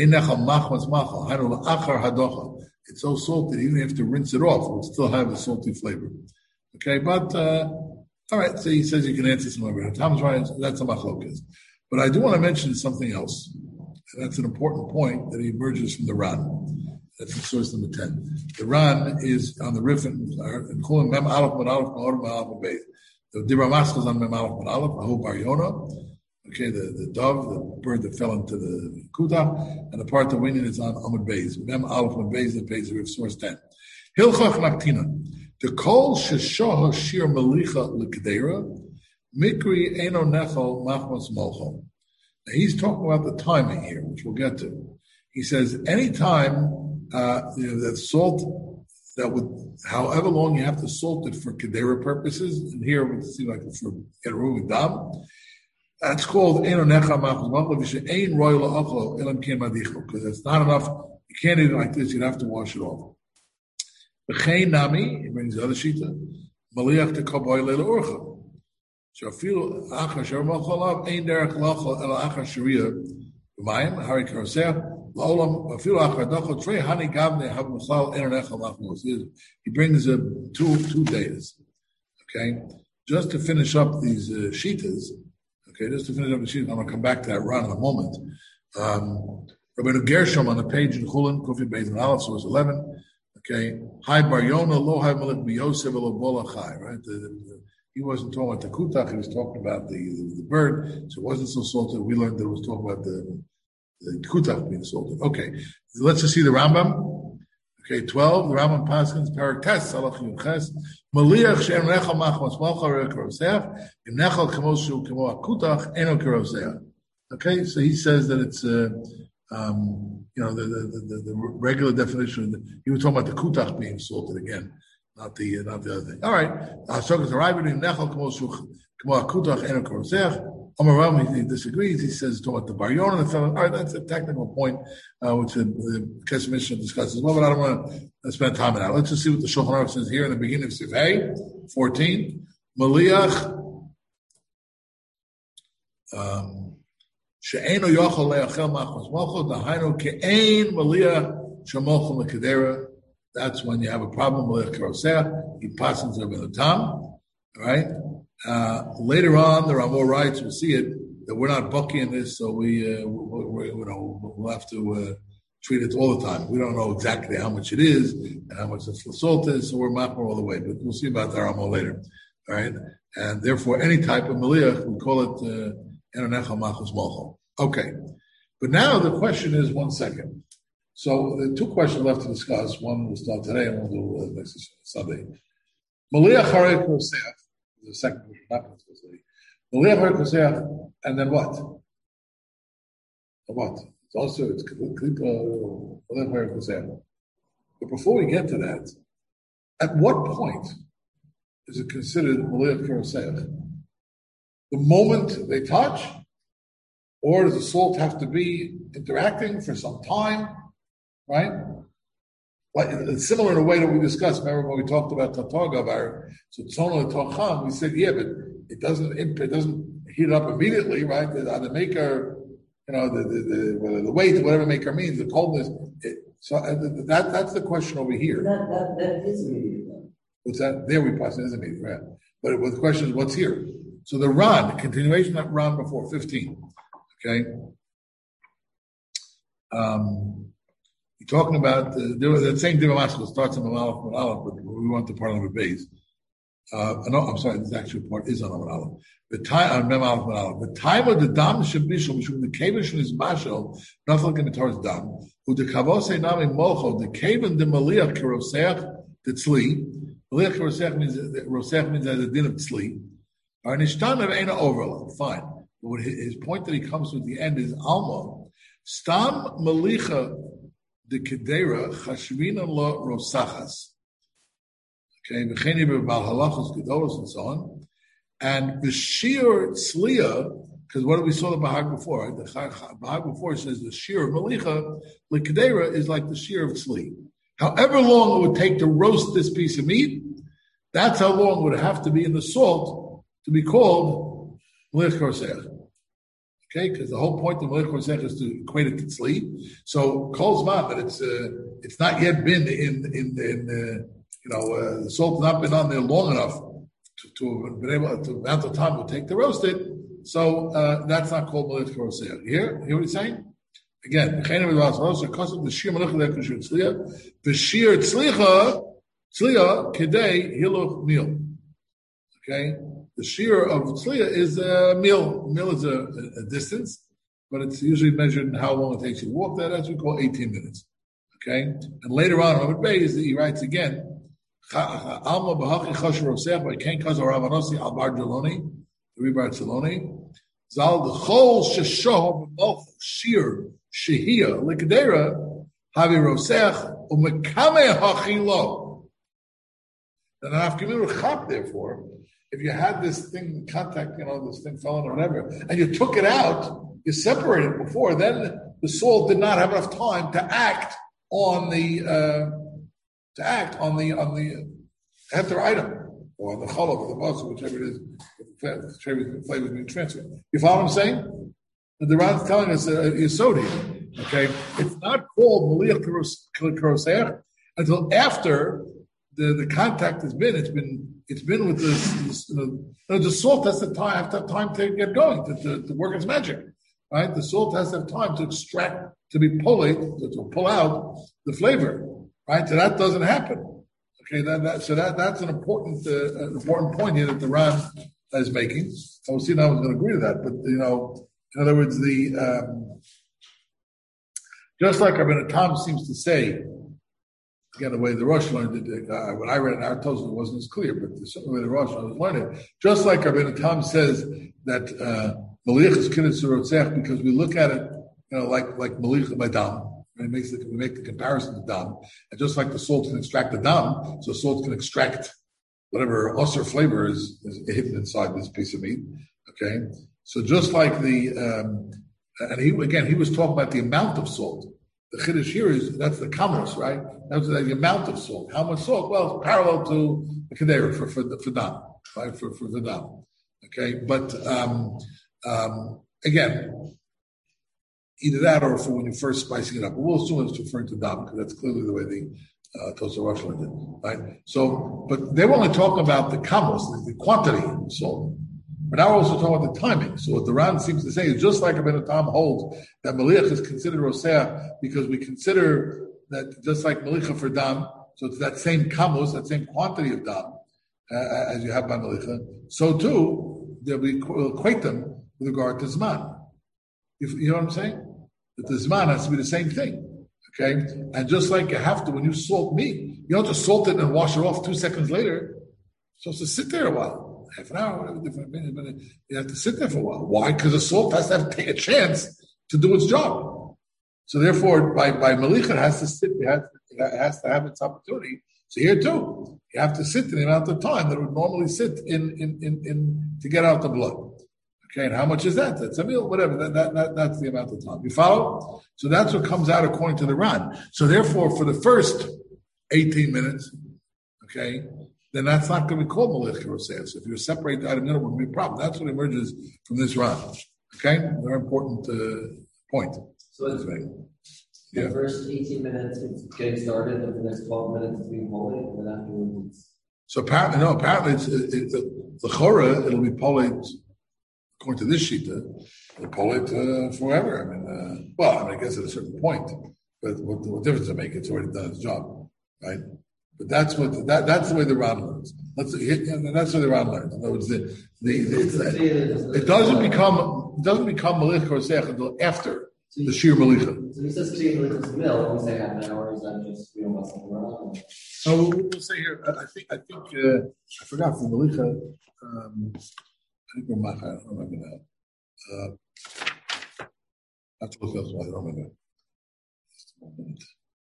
It's so salty even if you have to rinse it off, it will still have a salty flavor. Okay, but. Uh, All right, so he says you can answer some of it. Tom's right, that's a machlokas. But I do want to mention something else. And that's an important point that emerges from the Ran. That's the source number ten. The Ran is on the Rif and Chulam Mem Aleph Mem Aleph Mem Aleph Mem Aleph Beis. The Dibra Maskos on Mem Aleph Mem Aleph Ahu Bar Yona. Okay, the, the dove, the bird that fell into the kuta, and the part that winning is on Amud Beis. Mem Aleph Mem Beis, the Beis Rif source ten. Hilchach Naktina. The kol sheshoha shir melicha l'kedera mikri eno nechol machmas molcho. Now he's talking about the timing here, which we'll get to. He says any time uh, you know, that salt that would, however long you have to salt it for kedera purposes, and here it would seem like it's for eruv dam. That's called eno nechol machmas molcho. V'she'ein roy la'achlo elam ken madicho, because it's not enough. You can't eat it like this. You'd have to wash it off. B'chein nami, he brings the other shita, maliach te kaboy leila urcha. Shafilu achar sharmal chalav ein derech lachal el achar sharia b'mayim hari karoseh la'olam afilu achar dachal trei hani gavne hav mechal enernechal lachmos. He brings uh, two two days. Okay, just to finish up these uh, shitas. Okay, just to finish up the shitas. I'm going to come back to that run in a moment. Um, Rabbeinu Gershom on the page in Chulin Kufi Beis and Aleph source eleven. Okay, Hi Bar Yona, Lo Hai Malik B'Yosef Elo Bola Chai, right? The, the, he wasn't talking about the kutach, he was talking about the, the, the bird, so it wasn't so salted. We learned that it was talking about the, the kutach being salted. Okay, let's just see the Rambam. Okay, twelve, the Rambam Paskins, Parak Tes, Salach Yud Ches, Maliach She'en Nechal Machmas Malcha Re'eh Karoseach, Im Nechal Kamo Shu Kamo HaKutach, Eno Karoseach. Okay, so he says that it's, uh, um, you know, the, the, the, the regular definition. He was talking about the kutach being salted again, not the uh, not the other thing. All right. So because the Rabbi nechal kamo kutach eno korosech. Amar Ram he disagrees. He says talking about the bar yona and the fellow. All right, that's a technical point uh, which the, the Kesef Mishnah discusses as well. But I don't want to spend time on that. Let's just see what the Shulchan Aruch says here in the beginning of Sif Hey fourteen. Maliach. Um, She'eno yochel le'achel machmas malchot dahainu ke'ein maliyah shemolchel lekedera. That's when you have a problem with karoseh. He passes over the tam. All right. Uh, later on, the Ramo writes, we'll see it, that we're not bucky in this, so we, uh, we, we you know, we'll have to uh, treat it all the time. We don't know exactly how much it is and how much the salt is, so we're machmer all the way. But we'll see about the Rama later. All right, and therefore any type of meliach, we call it enanecha machos malcho. Okay, but now the question is one second. So the two questions left to discuss. One we'll start today, and we'll do uh, next Sunday. Meliach harei koseach. The second question, not going to discuss today. Meliach harei koseach, and then what? What? It's also it's klipa meliach harei koseach. But before we get to that, at what point is it considered meliach koseach? The moment they touch, or does the salt have to be interacting for some time? Right? Like, it's similar in a way that we discussed. Remember when we talked about Tatogav, our so Tzona Tocham, we said, yeah, but it doesn't it doesn't heat up immediately, right? The, the maker, you know, the the, the, the weight, whatever maker means, the coldness. It, so uh, that that's the question over here. That that, that is immediate. What's that? There we pass it is immediate, right? But the question is, what's here? So the Ran, the continuation of Ran before fifteen, okay. Um. You're talking about the, the same Diva Maskell starts in Aleph and Aleph, but we want the part on the base. Uh, no, I'm sorry, this actual part is on Aleph. The time on Mem Aleph and Aleph. The time of the Dam Shabishal, which the Kavish is Mashal, nothing in the Torah's Dam. Who the Kavose Nami Mocho, the Kavan de Maliyah Kiroseach the Tzli. Maliyah Kiroseach means Roseach means as a din of Tzli. Our Nishtan of Aina overlap. Fine. But his point that he comes to at the end is Alma. Stam Malicha the Kedera Chashvina Lo Rosachas. Okay, V'cheni B'Bal Halachos Gedolos and so on. And the Shir Tzliya, because what we saw the Bahag before, right? The Bahag before says the Shir of Malicha, the Kedera is like the Shir of Tzli. However long it would take to roast this piece of meat, that's how long it would have to be in the salt to be called Malicha Koseach. Okay, because the whole point of Melech Koseach is to equate it to tzli. So Kol Zman, that it's uh, it's not yet been in in in uh, you know uh, the salt's not been on there long enough to, to have been able to amount of time it would take to roast it. So uh, that's not called Melech Koseach. Here, hear what he's saying? Again, the shir Melech Koseach, the shir tzlicha tzliya kedei hiluch meal. Okay. The shear of tzliya is a mil. Mil is a, a distance, but it's usually measured in how long it takes you to walk that. That's what we call eighteen minutes. Okay? And later on, Robert Bay is that he writes again, Alma b'hachi chasher rosech, but can't cause Ravanosi al bar Jaloni, the Rebar Tzaloni. Zal the chol sheshoh b'malch shear shehia likadera havi rosech umekame hachilo. And an afkimir chap, therefore, if you had this thing contact, you know, this thing falling or whatever, and you took it out, you separated it before, then the salt did not have enough time to act on the uh, to act on the on the heter item or on the cholov or the basa, whichever it is, whichever flavor is being transferred. You follow what I'm saying? The Ran's telling us uh, Yesod here. Okay, it's not called Meliach Koseach until after the, the contact has been. It's been. It's been with this, this you know, the salt has the time, have to have time to get going, to, to, to work its magic, right? The salt has to have time to extract, to be pulled, to, to pull out the flavor, right? So that doesn't happen. Okay, that, that so that that's an important uh, an important point here that the Ran is making. I will see now I was going to agree to that, but you know, in other words, the um, just like Rabbeinu Tam seems to say. Again, the way the Rosh learned it, uh, when I read it in our Tosfos, it wasn't as clear, but the certain way the Rosh was learning, just like Rabbeinu Tam says that Maliach is Kiddush Rotzech, because we look at it, you know, like like Maliach by Dam. It makes the, we make the comparison to Dam, and just like the salt can extract the Dam, so salt can extract whatever usher flavor is, is hidden inside this piece of meat. Okay, so just like the um, and he again he was talking about the amount of salt. The chiddush here is that's the kamos, right? That's the amount of salt. How much salt? Well, it's parallel to the kedera for for for dam, right? For for the dam. Okay, but um, um, again, either that or for when you're first spicing it up. But we'll assume it's referring to dam because that's clearly the way the uh, Tosfos Rosh did, right? So, but they were only talking about the kamos, the, the quantity of salt. But now we're also talking about the timing. So what the Ran seems to say is just like Rabbeinu Tam holds that Maliach is considered Rosea because we consider that just like Malicha for Dam, so it's that same kamos, that same quantity of Dam uh, as you have by Malicha. So too, they'll be, we'll equate them with regard to Zman. If, you know what I'm saying? That the Zman has to be the same thing. Okay? And just like you have to, when you salt meat, you don't just salt it and wash it off two seconds later. You're supposed to sit there a while, half an hour, whatever, different minute, but you have to sit there for a while. Why? Because the salt has to have to take a chance to do its job. So therefore, by, by Malicha, it has to sit, it has, it has to have its opportunity. So here too, you have to sit in the amount of time that it would normally sit in, in, in, in to get out the blood. Okay, and how much is that? That's a meal, whatever. That, that, that, that's the amount of time. You follow? So that's what comes out according to the Ran. So therefore, for the first eighteen minutes, okay, then that's not going to be called Malach Rosea. So if you separate the item, then it wouldn't be a problem. That's what emerges from this Ran. Okay, very important uh, point. So it's yeah. The first eighteen minutes it's getting started, and the next twelve minutes it's being holy, and then afterwards. So apparently, no, apparently it's it, it, the Chora, it'll be polite. According to this shita, they'll pull it uh, forever. I mean, uh, well, I mean, I guess at a certain point, but what, what difference does it make? It's already done its job, right? But that's what that that's the way the Ran learns. That's that's the way the Ran learns. In other words, the, the, the, it doesn't become it doesn't become Malich Korsech until after so the Shir Malicha. So he says Shir Malicha's mill. We say half an hour. Is that just we don't want something wrong? So we'll say here. I think I think uh, I forgot for Malicha. Um, I think we're Macha. I don't remember now. Uh, I have to look elsewhere. I don't remember. Just a moment.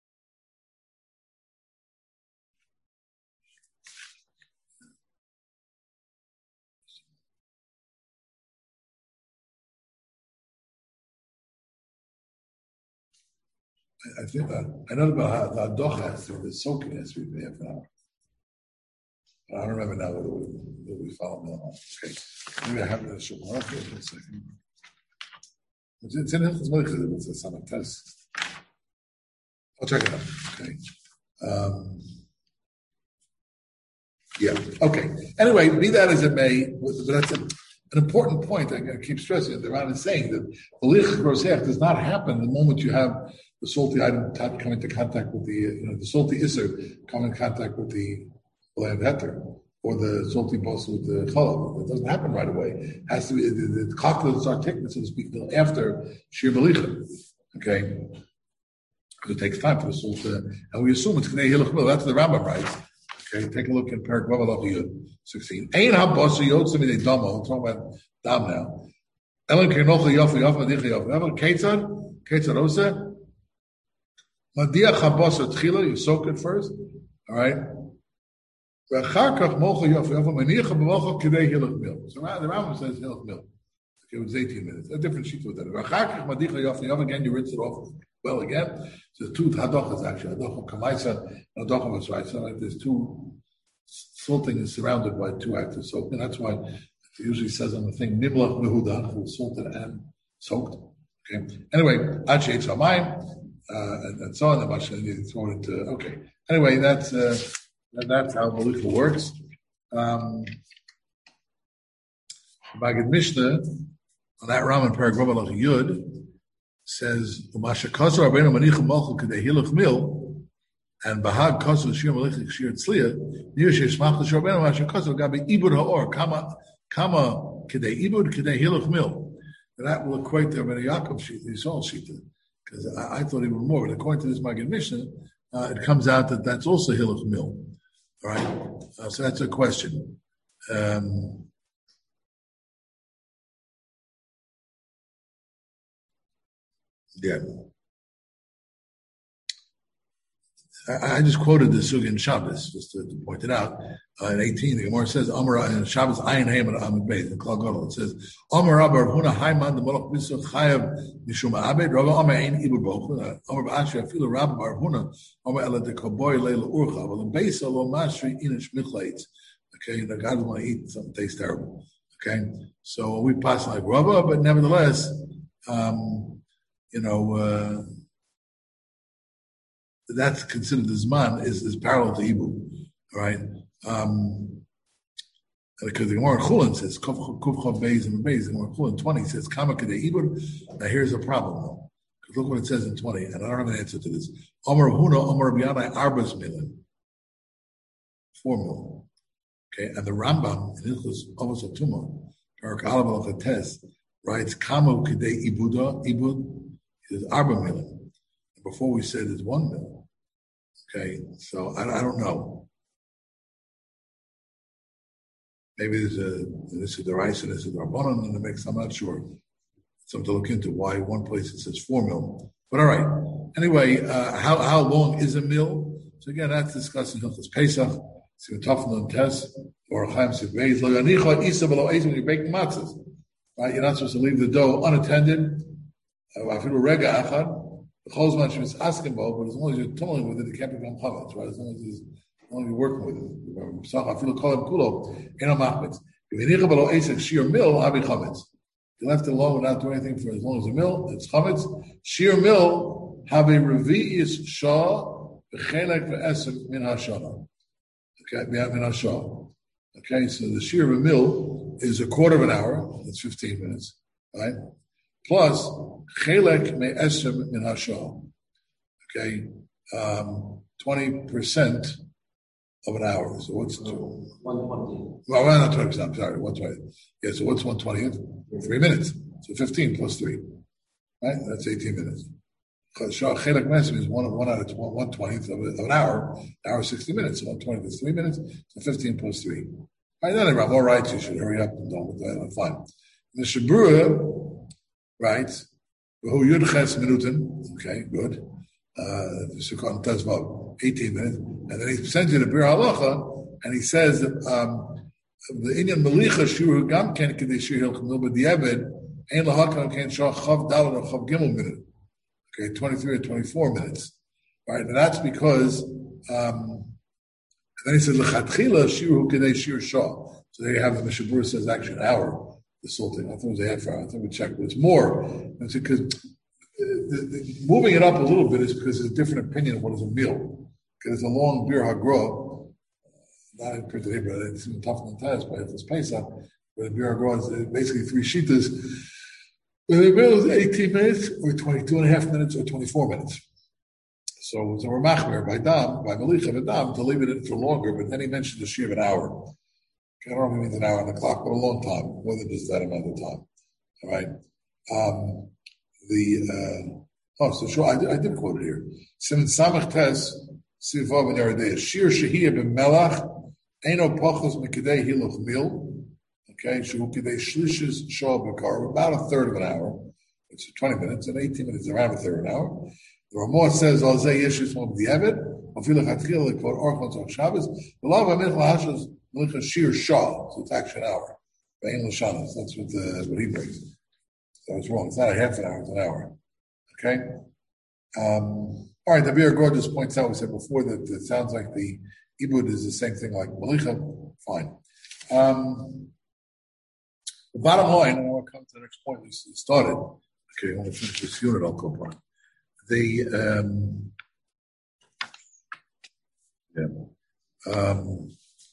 I, I think that I know about how the Adocha has to be the soaking has to be half an hour. I don't remember now whether we, whether we follow me or not. Okay. Maybe I have it in the Shulchan Aruch for a second. It's, it's in Hilchos Moichel, it's a Samach test. I'll check it out. Okay. Um, yeah. Okay. Anyway, be that as it may, but that's a, an important point. I, I keep stressing it. The Ran is saying that the Lich Rosech does not happen the moment you have the salty item come into contact with the, you know, the salty Isser come in contact with the land heter, or the salty boss with the challah. It doesn't happen right away. It has to be the, the cocktail doesn't start taking, so to speak, until after Shir Malicha. Okay, because it takes time for the salt to, and we assume it's Knei Hilach Mil. That's what the Rambam writes. Okay, take a look in Perak Vav Alach Yud sixteen. Ein habosu yotzim in damo. I'm talking about dam now. Ellen kenocha yofu yofu madicha yofu. Ever ketzad ketzad osa madiach habosu tchila. You soak it first. All right. So the Rambam says Hilach Mil. Okay, it was eighteen minutes. A different sheet with that. Again, you rinse it off well again. So two hadochas actually. Hadocha kamaisa and hadocha masrai. So like there's two, salting is surrounded by two active soak. And that's why it usually says on the thing, nimlach mehudah, who salted and soaked. Okay. Anyway, achi etz hamayim, and, and so on. The masha needed thrown into, okay. Anyway, that's, uh, And that's how Malicha works. Um, Magid Mishnah, on that Ram in Paragraph Alach Yud, says, Umasha Kasu Rabbeinu Manicha Malchul Kedei Hilach Mil, and Bahag Kasu Shir Malicha Shir Tzliya, Nirshir Shmach L'Shir Rabbeinu Umasha Kasu Gabi Ibud Ha'or, Kama, Kama Kedei Ibud Kedei Hilach Mil. And that will equate to Rabbeinu Yaakov Shita, the Yisrael Shita, because I, I thought even more, but according to this Magid Mishnah, uh, it comes out that that's also Hilach Mil. All right, uh, so that's a question. Um, yeah, I, I just quoted the Sugi in Shabbos just to, to point it out. Uh, in eighteen, the Gemara says, "Amar in Shabbos Ayin Haim and Amid Beis in Klal Gadol." It says, "Amar Rabbi Huna Hayman the Malach Mitzvah Chayav Mishum Abed Rabbi Amar Ein Ibur Bochun Amar Ba'Ashri Afilu Rabbi Bar Huna Amar Ela de Kaboy Leila Urcha But the Beis Lo Masri Inish Michlaitz." Okay, the guys want to eat something tastes terrible. Okay, so we pass like Rabbi, but nevertheless, um, you know, uh, that's considered the Zman is is parallel to Ibur. All right. Um, Because the Gemara Chulin says Kuf Chav Beis and Beis. The Gemara Chulin twenty says Kama Kedei Ibud. Now here's the problem though. Because look what it says in twenty, and I don't have an answer to this. Omer Huna, Omer Biyanai Arbas Milan. Four mil. Okay, and the Rambam in Hilchos Avos Atuma, Parak Aleph Al Chates, writes Kama Kedei Ibuda, Ibud is Arba Milan. Before we said it's one mil. Okay, so I, I don't know. Maybe there's a this is the rice and this is the rabbanon in the mix. I'm not sure. Something to look into why one place it says four mil. But all right. Anyway, uh, how how long is a mil? So again, that's discussing Hilchos Pesach. See Tafel Test or Chaim Sivbeis. Lo yanicha isa below eight when you bake matzahs. Right, you're not supposed to leave the dough unattended. Afilu rega achad. The chosman she was asking about, but as long as you're toiling with it, it can't become chametz. Right, as long as it's only working with it. You left it alone without doing anything for as long as a mill, it's chametz. Shir mill have a revi'is shah v'chelek v'esem min hashana. Okay, min hashah. Okay, so the shir of a mill is a quarter of an hour. That's fifteen minutes, right? Plus chelek me'esem min hashah. Okay, um, twenty percent. Of an hour. So what's two? one twenty. Well, well, not twenty percent. I'm sorry. one twenty. Yeah, so what's one twentieth? Three minutes. So fifteen plus three. Right? That's eighteen minutes. Chelek Mesim is one, one out of one twentieth of, of an hour. An hour is sixty minutes. So one twentieth is three minutes. So fifteen plus three. All right, then I'm all right. You should hurry up and done with that. I'm fine. The Shabura writes, Who Yudches Minuten. Okay, good. Uh, Sukkot Tezvav, eighteen minutes. And then he sends you to Bir Halacha, and he says that um, the Indian Malicha Shuru Gam Ken Kedei Shir Hilchim Milba Diavad Ein Lahakam Ken Shah Chav Dalad or Chav Gimel minute. Okay, twenty-three or twenty-four minutes. Right, and that's because um, and then he says Lechatchila Shuru Kedei Shir Shah. So there you have the Mishabur says actually an hour the salting. I thought it was a half hour. I think we checked, but it's more. It's because the, the, moving it up a little bit is because there's a different opinion of what is a meal. Because it's a long Bir HaGra, not in printed Hebrew, it's even tough on the test, but it's Pesach, but in Bir HaGra is basically three shitas. But the middle is eighteen minutes, or twenty-two and a half minutes, or twenty-four minutes. So it's a Ramachmer by Dam, by Malicha and Dam, to leave it in for longer, but then he mentioned the shear of an hour. I don't know if it means an hour on the clock, but a long time, more than just that amount of time. All right. Um, the, uh, oh, so sure, I did, I did quote it here. Simon Samach Tes, Sivav and Yeridei. Shir Shehiyah ben Melach, Eino Pachos Mekidei Hiloch Mil. Okay, Shehu Kidei Shlishis Shah Bakar, about a third of an hour. It's twenty minutes, and eighteen minutes, around a third of an hour. The Ramah says, Alzei Yeshus Mom Diavad, Afilach Hatchil, like for Orchon Tzach Shabbos, the Lav HaMich Lahashas Melicha Shir Shah, so it's actually an hour. Ve'en Lashanas, that's what, the, what he brings. So it's wrong. It's not a half an hour, it's an hour. Okay? Um, all right, the Bir HaGra just points out, we said before, that it sounds like the Ibud is the same thing like Malicha. Fine. Um, the bottom line, and I want to come to the next point we started. Okay, I want to finish this unit, I'll go on. The, um, yeah. Um,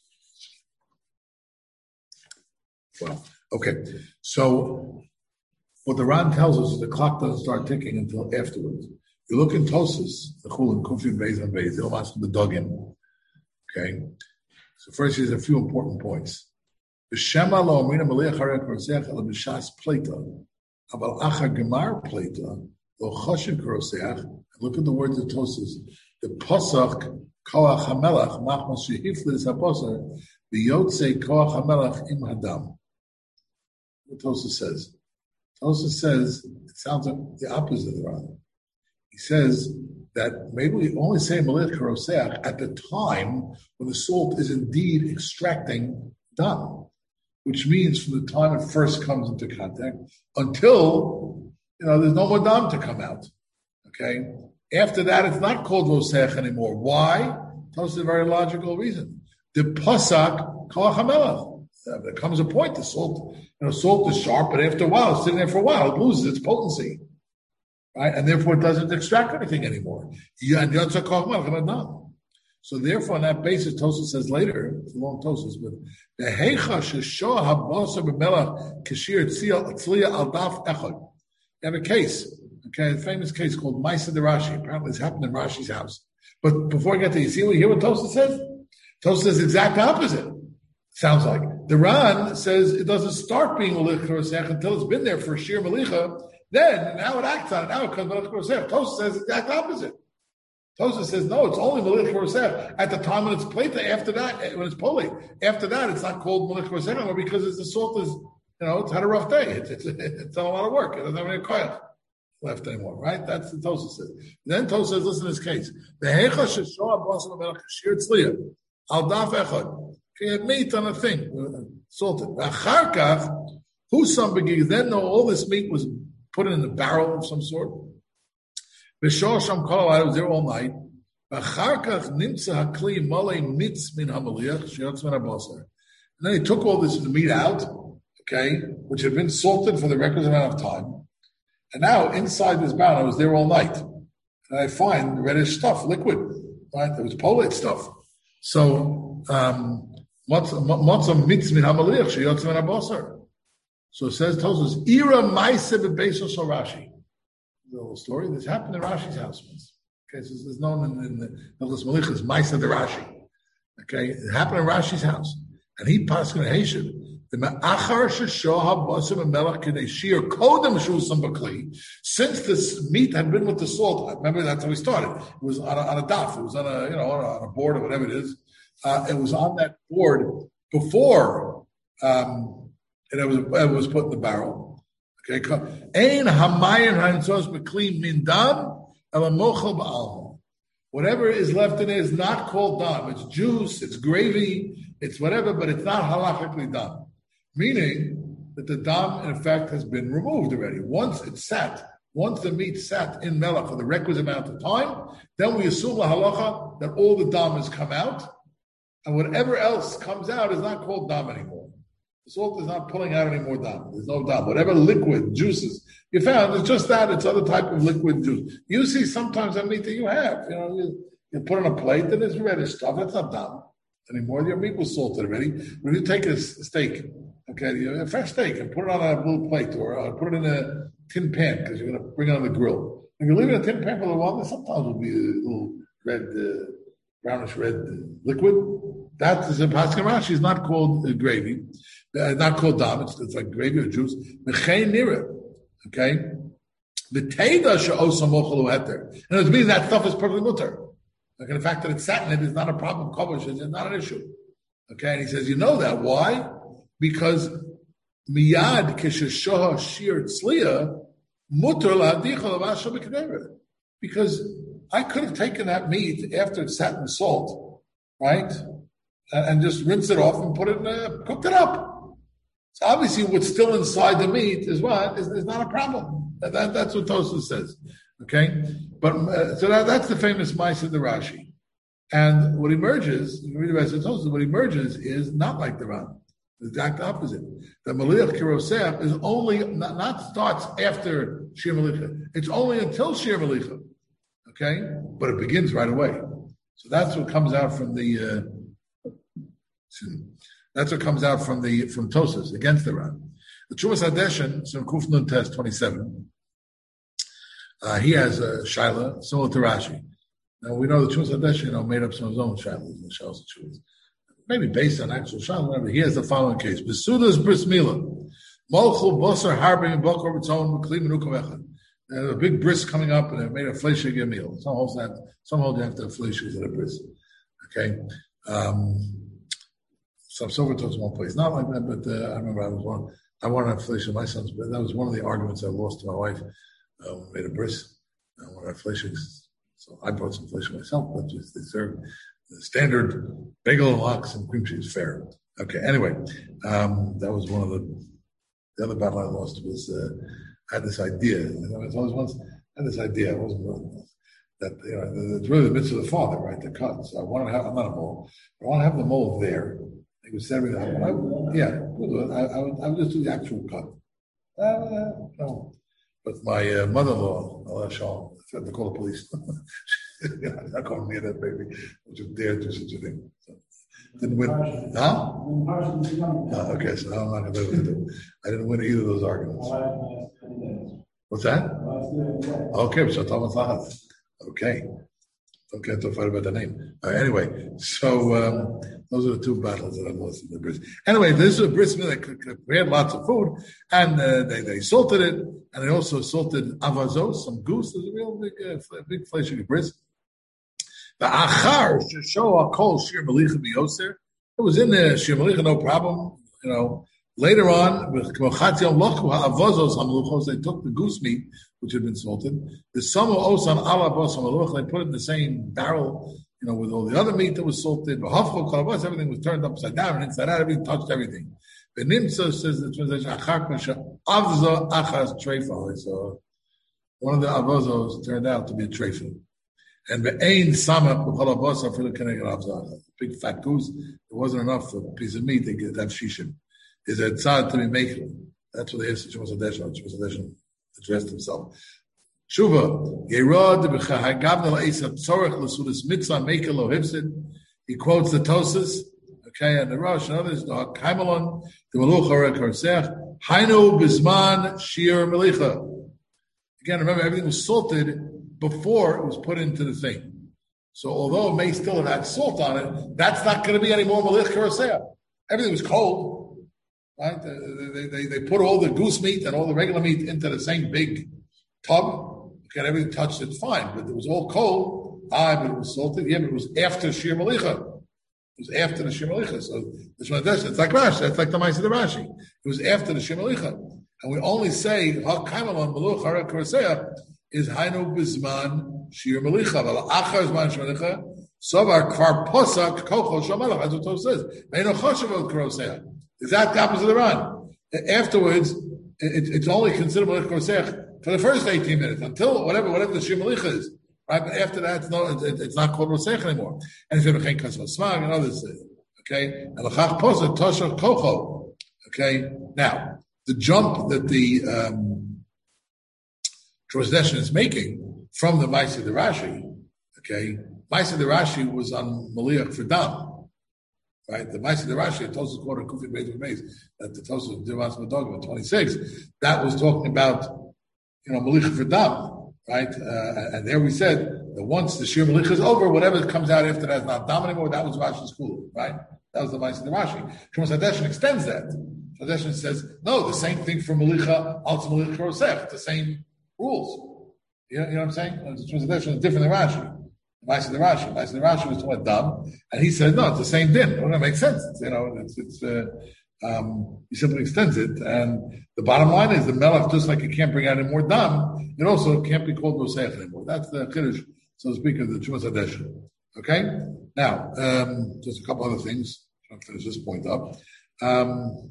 well, okay. So, what the Ran tells us is the clock doesn't start ticking until afterwards. You look in Tosas, the Chulin, Kufi, Beis, and Beis, they'll ask the Duggan. Okay? So first, there's a few important points. B'shema lo amrina maliach harek roseach el b'shas pleta, abal acha gemar pleta, lo choshen roseach. Look at the words of Tosas. The posach koach hamelach machmas shehiflis haposar b'yotzei koach hamelach im hadam. What Tosas says. Tosas says it sounds like the opposite of the Ran. He says that maybe we only say Melech Karoseach at the time when the salt is indeed extracting dam, which means from the time it first comes into contact until, you know, there's no more dam to come out. Okay? After that, it's not called Roseach anymore. Why? Tells us a very logical reason. The Pasak Koach HaMelech. There comes a point, the salt, you know, salt is sharp, but after a while, it's sitting there for a while, it loses its potency. Right? And therefore it doesn't extract anything anymore. So therefore, on that basis, Tosfos says later, it's a long Tosfos, but the heicha sheshoah habasa b'melach kashir tzliya al daf echad. You have a case, okay, a famous case called Maisa de Rashi. Apparently, it's happened in Rashi's house. But before I get to you, see, you hear what Tosfos says? Tosfos says exact opposite. Sounds like the Ran says it doesn't start being Malich Korosech until it's been there for Shir Malicha. Then now it acts on it. Now it comes Malich Korosech. Tosfos says the exact opposite. Tosfos says no, it's only Malich Korosech at the time when it's Plata. After that, when it's Poli, after that, it's not called Malich Korosech anymore because it's, the salt is, you know, it's had a rough day. It's it's, it's done a lot of work. It doesn't have any koyach left anymore, right? That's the Tosfos says. Then Tosfos says, listen to this case. The Heicha Sheshoah Basar Melech Kashir Tzliya Al Daf Echad. Meat on a thing, salted. Who's some begin? Then no, all this meat was put in a barrel of some sort. B'shor kol I was there all night. And then he took all this meat out, okay, which had been salted for the requisite amount of time. And now inside this barrel, I was there all night, and I find reddish stuff, liquid, right? There was polate stuff. So. Um, So it says, tells us, Ira Maise bebesos Rashi. The little story. This happened in Rashi's house once. Okay, so this is known in, in the Hilchos Malichas, Maise de Rashi. Okay, it happened in Rashi's house. And he passed in a Heshiv. Since this meat had been with the salt, remember that's how we started. It was on a, on a daf, it was on a, you know, on a board or whatever it is. Uh, it was on that board before um, it was it was put in the barrel. Okay, whatever is left in it is not called dam. It's juice, it's gravy, it's whatever, but it's not halachically dam. Meaning that the dam, in effect, has been removed already. Once it's sat, once the meat sat in melach for the requisite amount of time, then we assume la halacha that all the dam has come out. And whatever else comes out is not called dam anymore. The salt is not pulling out any more dam. There's no dam. Whatever liquid, juices you found, it's just that. It's other type of liquid juice. You see sometimes that meat that you have. You know, you, you put on a plate and it's reddish stuff. That's not dam anymore. Your meat was salted already. When you take a steak, okay, a fresh steak, and put it on a little plate or uh, put it in a tin pan because you're going to bring it on the grill. If you leave it in a tin pan for a little while, there sometimes will be a little red, uh, brownish red uh, liquid. That is a Paskin Rashi. It's not called uh, gravy, uh, not called dam. It's, it's like gravy or juice. Mechein nira, okay. The teida she'osa mochalu heter, and it means that stuff is perfectly mutter. Okay, the fact that it's sat in it is not a problem. Kovash is not an issue. Okay, and he says, you know that why? Because miyad kisheshoha shir tzliya mutter la'adicha l'vasha b'kedera. Because I could have taken that meat after it sat in salt, right? And just rinse it off and put it in a, cooked it up. So obviously what's still inside the meat is what? Is, is not a problem. That, that, that's what Tosfos says. Okay? But, uh, so that, that's the famous Maisa de Rashi. And what emerges, you read about Tosfos, what emerges is not like the Ran. The exact opposite. The Maliach Kirosef is only, not, not starts after Shir Malicha. It's only until Shir Malicha. Okay? But it begins right away. So that's what comes out from the, uh, That's what comes out from the from Tosfos against the Ran. The Trumas Hadeshin, so in Kuf Nun Test twenty-seven, uh, he has a shaila similar to Rashi. Now we know the Trumas Hadeshin, you know, made up some of his own shailas and shailas of truth, maybe based on actual shaila. Whatever. He has the following case: Besudas bris mila, molchul bosar harbing bokor b'tzon m'kli menukom echad. There's a big bris coming up, and they made a fleshig meal. Some holds that. Some hold you have to have fleshig at a bris. Okay. Um, So Sober talks one place, not like that, but uh, I remember I was one. I wanted to have flesh my son's, but that was one of the arguments I lost to my wife. Uh, we made a bris. I wanted to have flesh. So I brought some flesh myself, but just they served the standard bagel and lox and cream cheese fare. Okay, anyway, um, that was one of the the other battle I lost was uh, I had this idea. I was always once I had this idea. I wasn't really that you know it's really the midst of the father, right? The cut. So I want to have I'm not a mole. I want to have the mole there. He was saying that. I, yeah, I, I, would, I would just do the actual cut. Uh, no. But my uh, mother-in-law, Allah Shalom, I had to call the police. You know, I'm not going near that baby. Would you dare do such a thing? So, didn't win. Huh? Oh, okay, so I'm not going to do it. I didn't win either of those arguments. What's that? Okay, so Thomas Lahat. Okay. Okay, to fight about the name. Uh, anyway, so um, those are the two battles that I've lost in the bris. Anyway, this is a bris milah that prepared lots of food, and uh, they they salted it, and they also salted avazos, some goose. There's a real big, uh, big fleshing bris. The achar to show a kol shir malicha biyoser. It was in there shir malicha, no problem. You know. Later on, with Kmochat Yom Lochu ha'avazos hameluchos, they took the goose meat, which had been salted. The samu osan ala bos hameluch, they put it in the same barrel, you know, with all the other meat that was salted. V'hafcho kalabos, everything was turned upside down and inside out. Everything touched everything. The Nimsa says the translation achar k'masha avzo achas treifa. So one of the avazos turned out to be a treifa. And the ain samak b'chalabos for the keneged avzo. Big fat goose. It wasn't enough for a piece of meat. They get that shishim. Is a tzad to be making. That's what the Yisrael Shemos Hadeshan, Shemos Hadeshan addressed himself. Shuva, Yerod b'chahagavnel eisab tzorech l'sudas mitzvah mekel lo hipsid. He quotes the Tosas, okay, and the Rosh and others, the Kaimalon, the Maluch Harek Harsech, Hainu bizman shir melicha. Again, remember, everything was salted before it was put into the thing. So although it may still have had salt on it, that's not going to be any more melich karaseh. Everything was cold. Right? They, they, they put all the goose meat and all the regular meat into the same big tub. Okay, everything touched it fine, but it was all cold. Ah, but it was salted. Yeah, but it was after Shir Malicha. It was after the Shir Malicha. So this one, it's like Rashi. It's like the Ma'aseh of Rashi. It was after the Shir Malicha. And we only say, Ha Kaimalon Maluch Hara Karaseya is Hainu Bizman Shir Malicha. But Achar Zman Shir Malicha, Sovar Kvar Posak Kochol Shamalach. That's what Tosha says. Meino Choshev Karaseya. Exact opposite of Iran. Afterwards, it, it's only considered Malich Rosech for the first eighteen minutes, until whatever whatever the Shir Malich is. Right? But after that, it's not, it, it's not called Rosech anymore. And if you have a Kasva Smag and others, okay? And Lachach Posa, Tosha Kocho. Okay? Now, the jump that the um, translation is making from the Ma'aseh de Rashi, okay? Ma'aseh de Rashi was on Maliach for Dam. Right, the Ma'aseh de Rashi, Tosas quoted Kufi Beis Beis, that the Tosas Divas Madogim twenty-six, that was talking about, you know, Malich for Dam, right? Uh, and there we said that once the Shir Malich is over, whatever comes out after that is not Dam anymore. That was Rashi's school, right? That was the Ma'aseh de Rashi. Shemos Hadeshan extends that. Hadeshan says, no, the same thing for Malicha, also Malich Rosech, the same rules. You know, you know what I'm saying? Shemos Hadeshan is different than Rashi. Ma'aseh de Rashi. Ma'aseh de Rashi was talking about Dam, and he said, no, it's the same din. Well, that makes sense. It's, you know, it's, it's uh, um, he simply extends it. And the bottom line is the Melech, just like it can't bring out any more Dam, it also can't be called Mosech anymore. That's the Kiddush, so to speak, of the Shemos Hadeshan. Okay? Now, um, just a couple other things. I'll finish this point up. Um,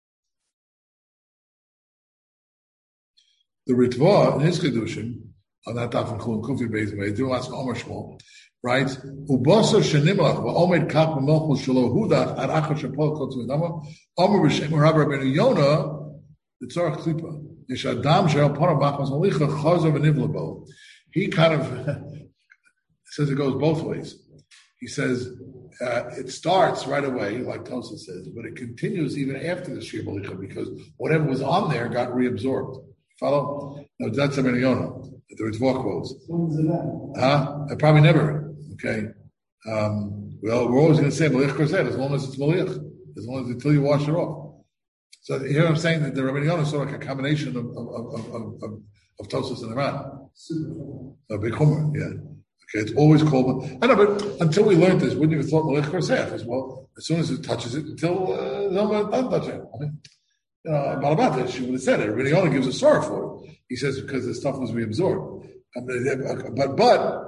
the Ritva, in his Kiddushin, on that daf and Kufi Beis Beis, do ask Omer Shmuel, right? Ubasa shenimlach va'omed kach b'melchus shelo hudach ad achar shepol kol tzvidama Omer b'shem Rabbi Rabbeinu Yonah l'tzorach klipa yesh adam she'al panav machmas malicha chazer v'nivlabo. He kind of says it goes both ways. He says uh, it starts right away, like Tosa says, but it continues even after the Shir Malicha because whatever was on there got reabsorbed. Follow? No, that's Rabbeinu Yonah. The Ritva quotes. Huh? I probably never. Okay. Um, well, we're always going to say Malich Korseh as long as it's Malich, as long as until you wash it off. So you hear what I'm saying? That the Rabbeinu Yonah is sort of like a combination of of of of, of, of Tosas and Iran. A big Hummer, yeah. Okay, it's always called. I know, but until we learned this, wouldn't you have thought Malich Korseh as well? As soon as it touches it, until uh, no doesn't touch it. I mean, you know, Balabata, she would have said it. Rabbeinu Yonah gives a sorrow for it. He says because the stuff was reabsorbed. But but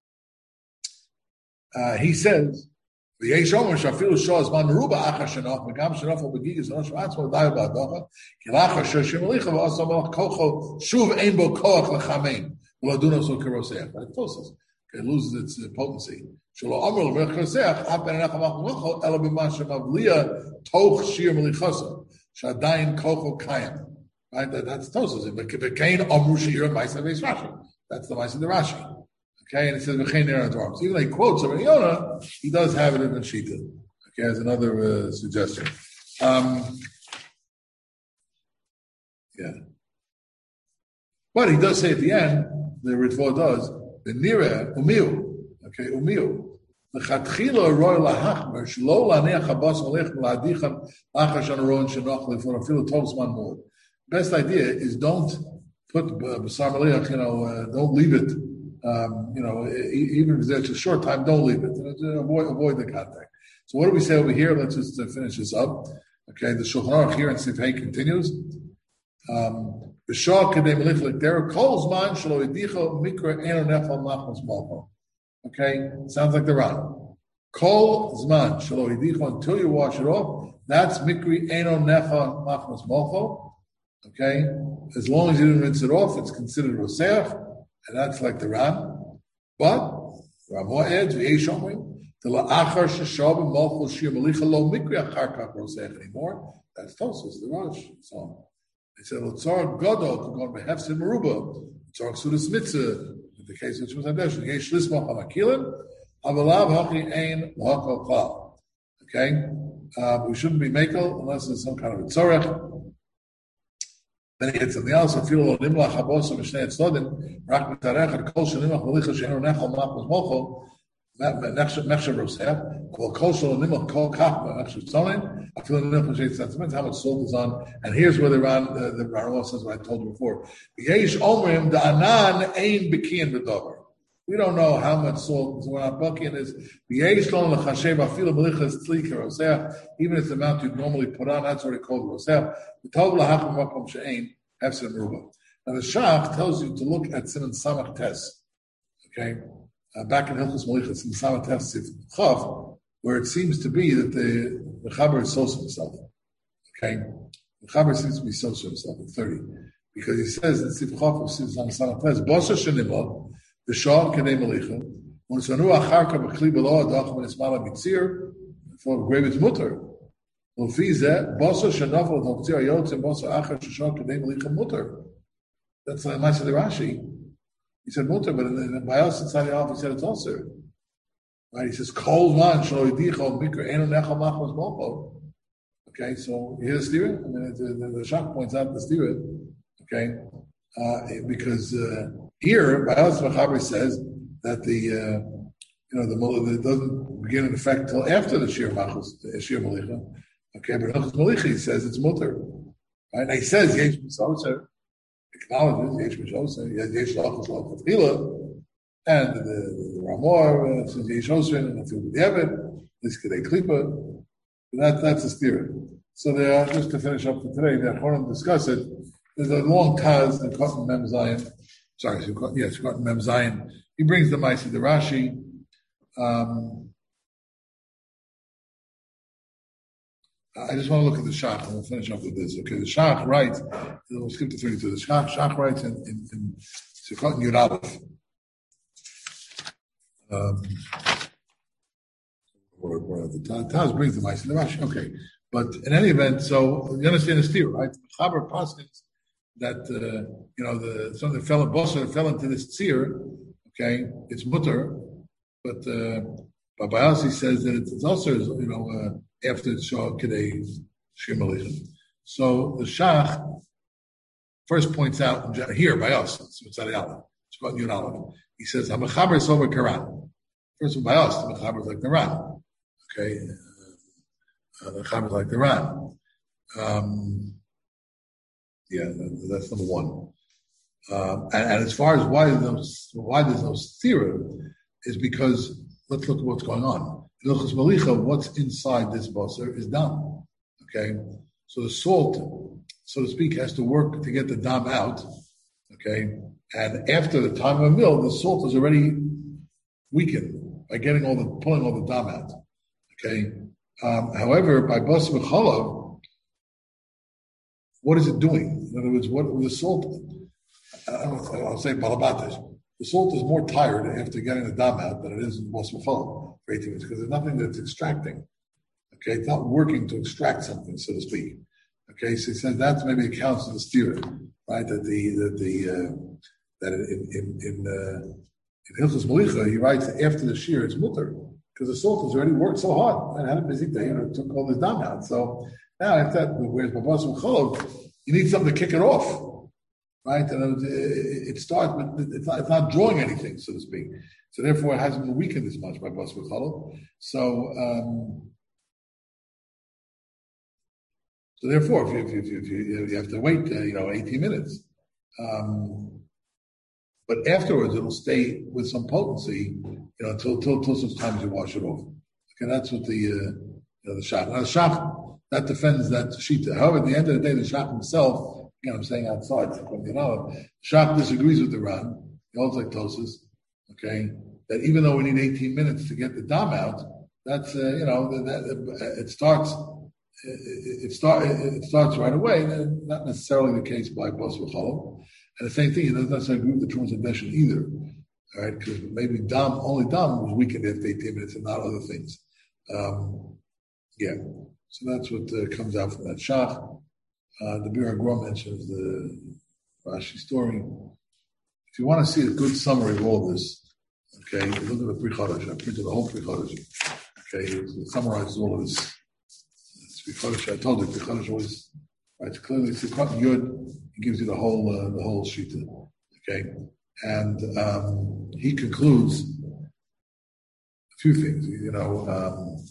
uh, he says the Yesh Omer Shafilu Shos Man Meruba Achar Shenoch Megam Shenoch Begigas Rosh Atzmo Dayu Ba'Adocha Kilachar Shoshim Melicha V'Asam Melach Kocho Shuv Ein Bo Koach Lechamein V'Ladunos Lo Keroseach. But it tosses. It loses its potency. Shelo Omer Lo Keroseach Apen Enach Amach Melocho Ela B'Man Shemavliya Toch Shir Melichasa Shadayin Kocho Kayim. Right, that, that's Tosas. But Kain Amru Shira Ma'aseh Beis Rashi. That's the Ma'aseh de Rashi. Okay, and it says V'chein Ner Advarim. So even though he quotes Rabbi Yonah, he does have it in the Shita. Okay, as another uh, suggestion. Um, yeah. But he does say at the end, the Ritva does, the Nira, Umiu. Okay, Umiu. L'chatchila roy lahachmer, shlo laneach habas olech l'adichan achash anaron shenoch lefon afilu tov zman mod. Best idea is don't put b'sar maleach, you know, uh, don't leave it, um, you know, even if it's a short time, don't leave it. Avoid, avoid the contact. So what do we say over here? Let's just uh, finish this up. Okay, the Shulchan Aruch here in Sifhei continues. Um, B'shah kedei melich l'kder kol zman shelo yidicha mikra eno nefal machmas malchon. Okay, sounds like the Ran. Kol zman shelo yidicha, until you wash it off. That's mikri eno nefal machmas malchon. Okay, as long as you didn't rinse it off, it's considered roseach, and that's like the Ran. But Ramah adds v'yesh omrim the la'achar sheshab malchus shir melicha lo mikri achar kach roseach anymore. That's Tosfos, the Rosh. So they said l'tzar gadol could go on behefsin meruba, l'tzar ksudas mitzvah. In the case which was addition, yesh lismach hamakilin avalav hachi ein l'hakol klal. Okay, uh, we shouldn't be makel unless there's some kind of a tzorech. Then he gets something else. If you don't nimlach habos of mishnei tzodin, rak mitarech and kol shenimach melicha she'enu nechol machmas mochol nechshav roseh. Kol kol shenimach kol kach nechshav tzonin. I feel nimlach mishnei tzodin. How much salt is on? And here's where the Ran, the, the Ramah says what I told you before. Yesh omrim the anan ein bekiin b'dover. We don't know how much salt is. We're not bucking this. Yesh lon lechashev afilu melicha tzlika roseh. Even if the amount you normally put on, that's already called roseh. The Tov lahachim makom she'ein hefsed meruba. Now the Shach tells you to look at Siman Samach Tes. Okay, uh, back in Hilchos Melicha, Siman Samach Tes Sif Chav, where it seems to be that the the Chaber is sosa himself. Okay, the Chaber seems to be sosa himself at thirty, because he says in Sif Chav of Siman Samach Tes, Bosa shenimah b'shah kedei melicha when it's anu acharka b'kli below adach when it's mala mitzir for gravis mutter. That's like nice of the Rashi. He said mutter, but in by us inside the office he said it's also. Right? He says kol man shlo yidicho mikra eno nechal machmas mocho. Okay, so you hear the stira? I mean, the, the, the Shach points out the stira. Okay, uh, because uh, here by us Machaber says that the uh, you know the it doesn't begin in effect until after the shir machos, the shir malicha. Okay, but Hilchos Melicha, he says it's mutter. Right? And he says, Yesh Misosa, acknowledges, Yesh Misosa, Yesh Lachos Lachos Chila, and the, the, the Ramor uh, says Yesh Osrin, and the Field of the Evid, this Kedei Klipa. That, that's the spirit. So there, just to finish up for today, the Choram discuss it. There's a long Taz, the Cotton Mem Zion. Sorry, so, yes, Cotton Mem Zion. He brings the Maisi, the Rashi. Um, I just want to look at the Shach, and we'll finish up with this. Okay, the Shach writes, we'll skip to thirty-two. The Shach, Shach writes in, in, in Sukkot Yud Aleph. Um, or, or the Taz brings the Ma'aseh, the Rashi. Okay, but in any event, so you understand the steer, right? The Chaber Paskins that uh, you know the something fell in Bosa fell into this tzir. Okay, it's mutter, but uh, but by us he says that it's also you know. Uh, after the Shah Kedei Shir Melicha. So the Shach first points out here by us, it's Tzadi Aleph, it's called Yud Aleph. He says, HaMechaber is over Quran. First of all, by us, the Mechaber is like the Ran. Okay, uh, the Mechaber is like the Ran. Um, yeah, that's number one. Um, and, and as far as why there's no, why there's no theorem, is because let's look at what's going on. Hilchos Melicha, what's inside this basar is dam. Okay, so the salt, so to speak, has to work to get the dam out. Okay, and after the time of a mill, the salt is already weakened by getting all the pulling all the dam out. Okay, um, however, by basar v'chalav, what is it doing? In other words, what the salt? I'll, I'll say balabatish. The salt is more tired after getting the dam out than it is in basar v'chalav. Because there's nothing that's extracting. Okay, it's not working to extract something, so to speak. Okay, so he says that maybe accounts for the steer, right? That the that the uh, that in in in, uh, In Hilchos Malicha, he writes that after the shear, it's mutter, because the salt has already worked so hard and had a busy day, you know, took all this dam out. So now, if that, whereas Babas and Cholov, you need something to kick it off, right? And it, it starts, but it's not, it's not drawing anything, so to speak. So therefore, it hasn't been weakened as much by Babas and Cholov. So, um, so therefore, if you, if you, if you, if you have to wait, uh, you know, eighteen minutes. Um, but afterwards, it'll stay with some potency, you know, until, until, until such time as you wash it off. Okay, that's what the, uh, you know, the shach. Now, the shach, that defends that shita. However, at the end of the day, the shach himself, again, I'm saying outside, you know, shach disagrees with the Ran. He holds like Tosas, okay, that even though we need eighteen minutes to get the dam out, that's, uh, you know, that, that, it starts, it, start, it starts right away. Not necessarily the case by Bas V'Cholov. And the same thing, he doesn't necessarily agree with the Trumas and Deshin either. All right, because maybe dam, only dam was weakened after eighteen minutes and not other things. Um, yeah. So that's what uh, comes out from that shach. Uh, the Bir HaGra mentions the Rashi story. If you want to see a good summary of all this, okay, look at the Pri Chodesh. I printed the whole Pri Chodesh. Okay, it summarizes all of this. Pri Chodesh, I told you, Pri Chodesh always writes clearly. It's a Yud. He gives you the whole uh, the whole shita. Okay, and um, he concludes a few things. You know. Um,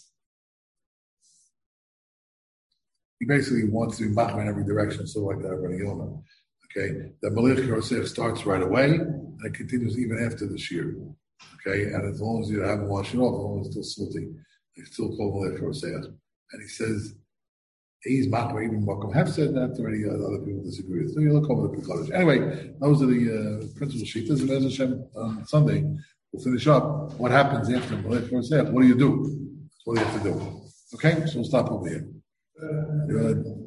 He basically wants to be machmir in every direction, so like that already you know. Okay, the Malach Karosech starts right away and it continues even after the shear. Okay, and as long as you haven't washed it off, as long as it's still salty, it's still called Malach Karosech. And he says he's machmir even Mokum have said that already. Uh, other people disagree with. So you look over the Pri Chodesh. Anyway, those are the uh, principal sheetas. And as Hashem on Sunday, we'll finish up. What happens after Malach Karosech? What do you do? What do you have to do? Okay, so we'll stop over here. Good.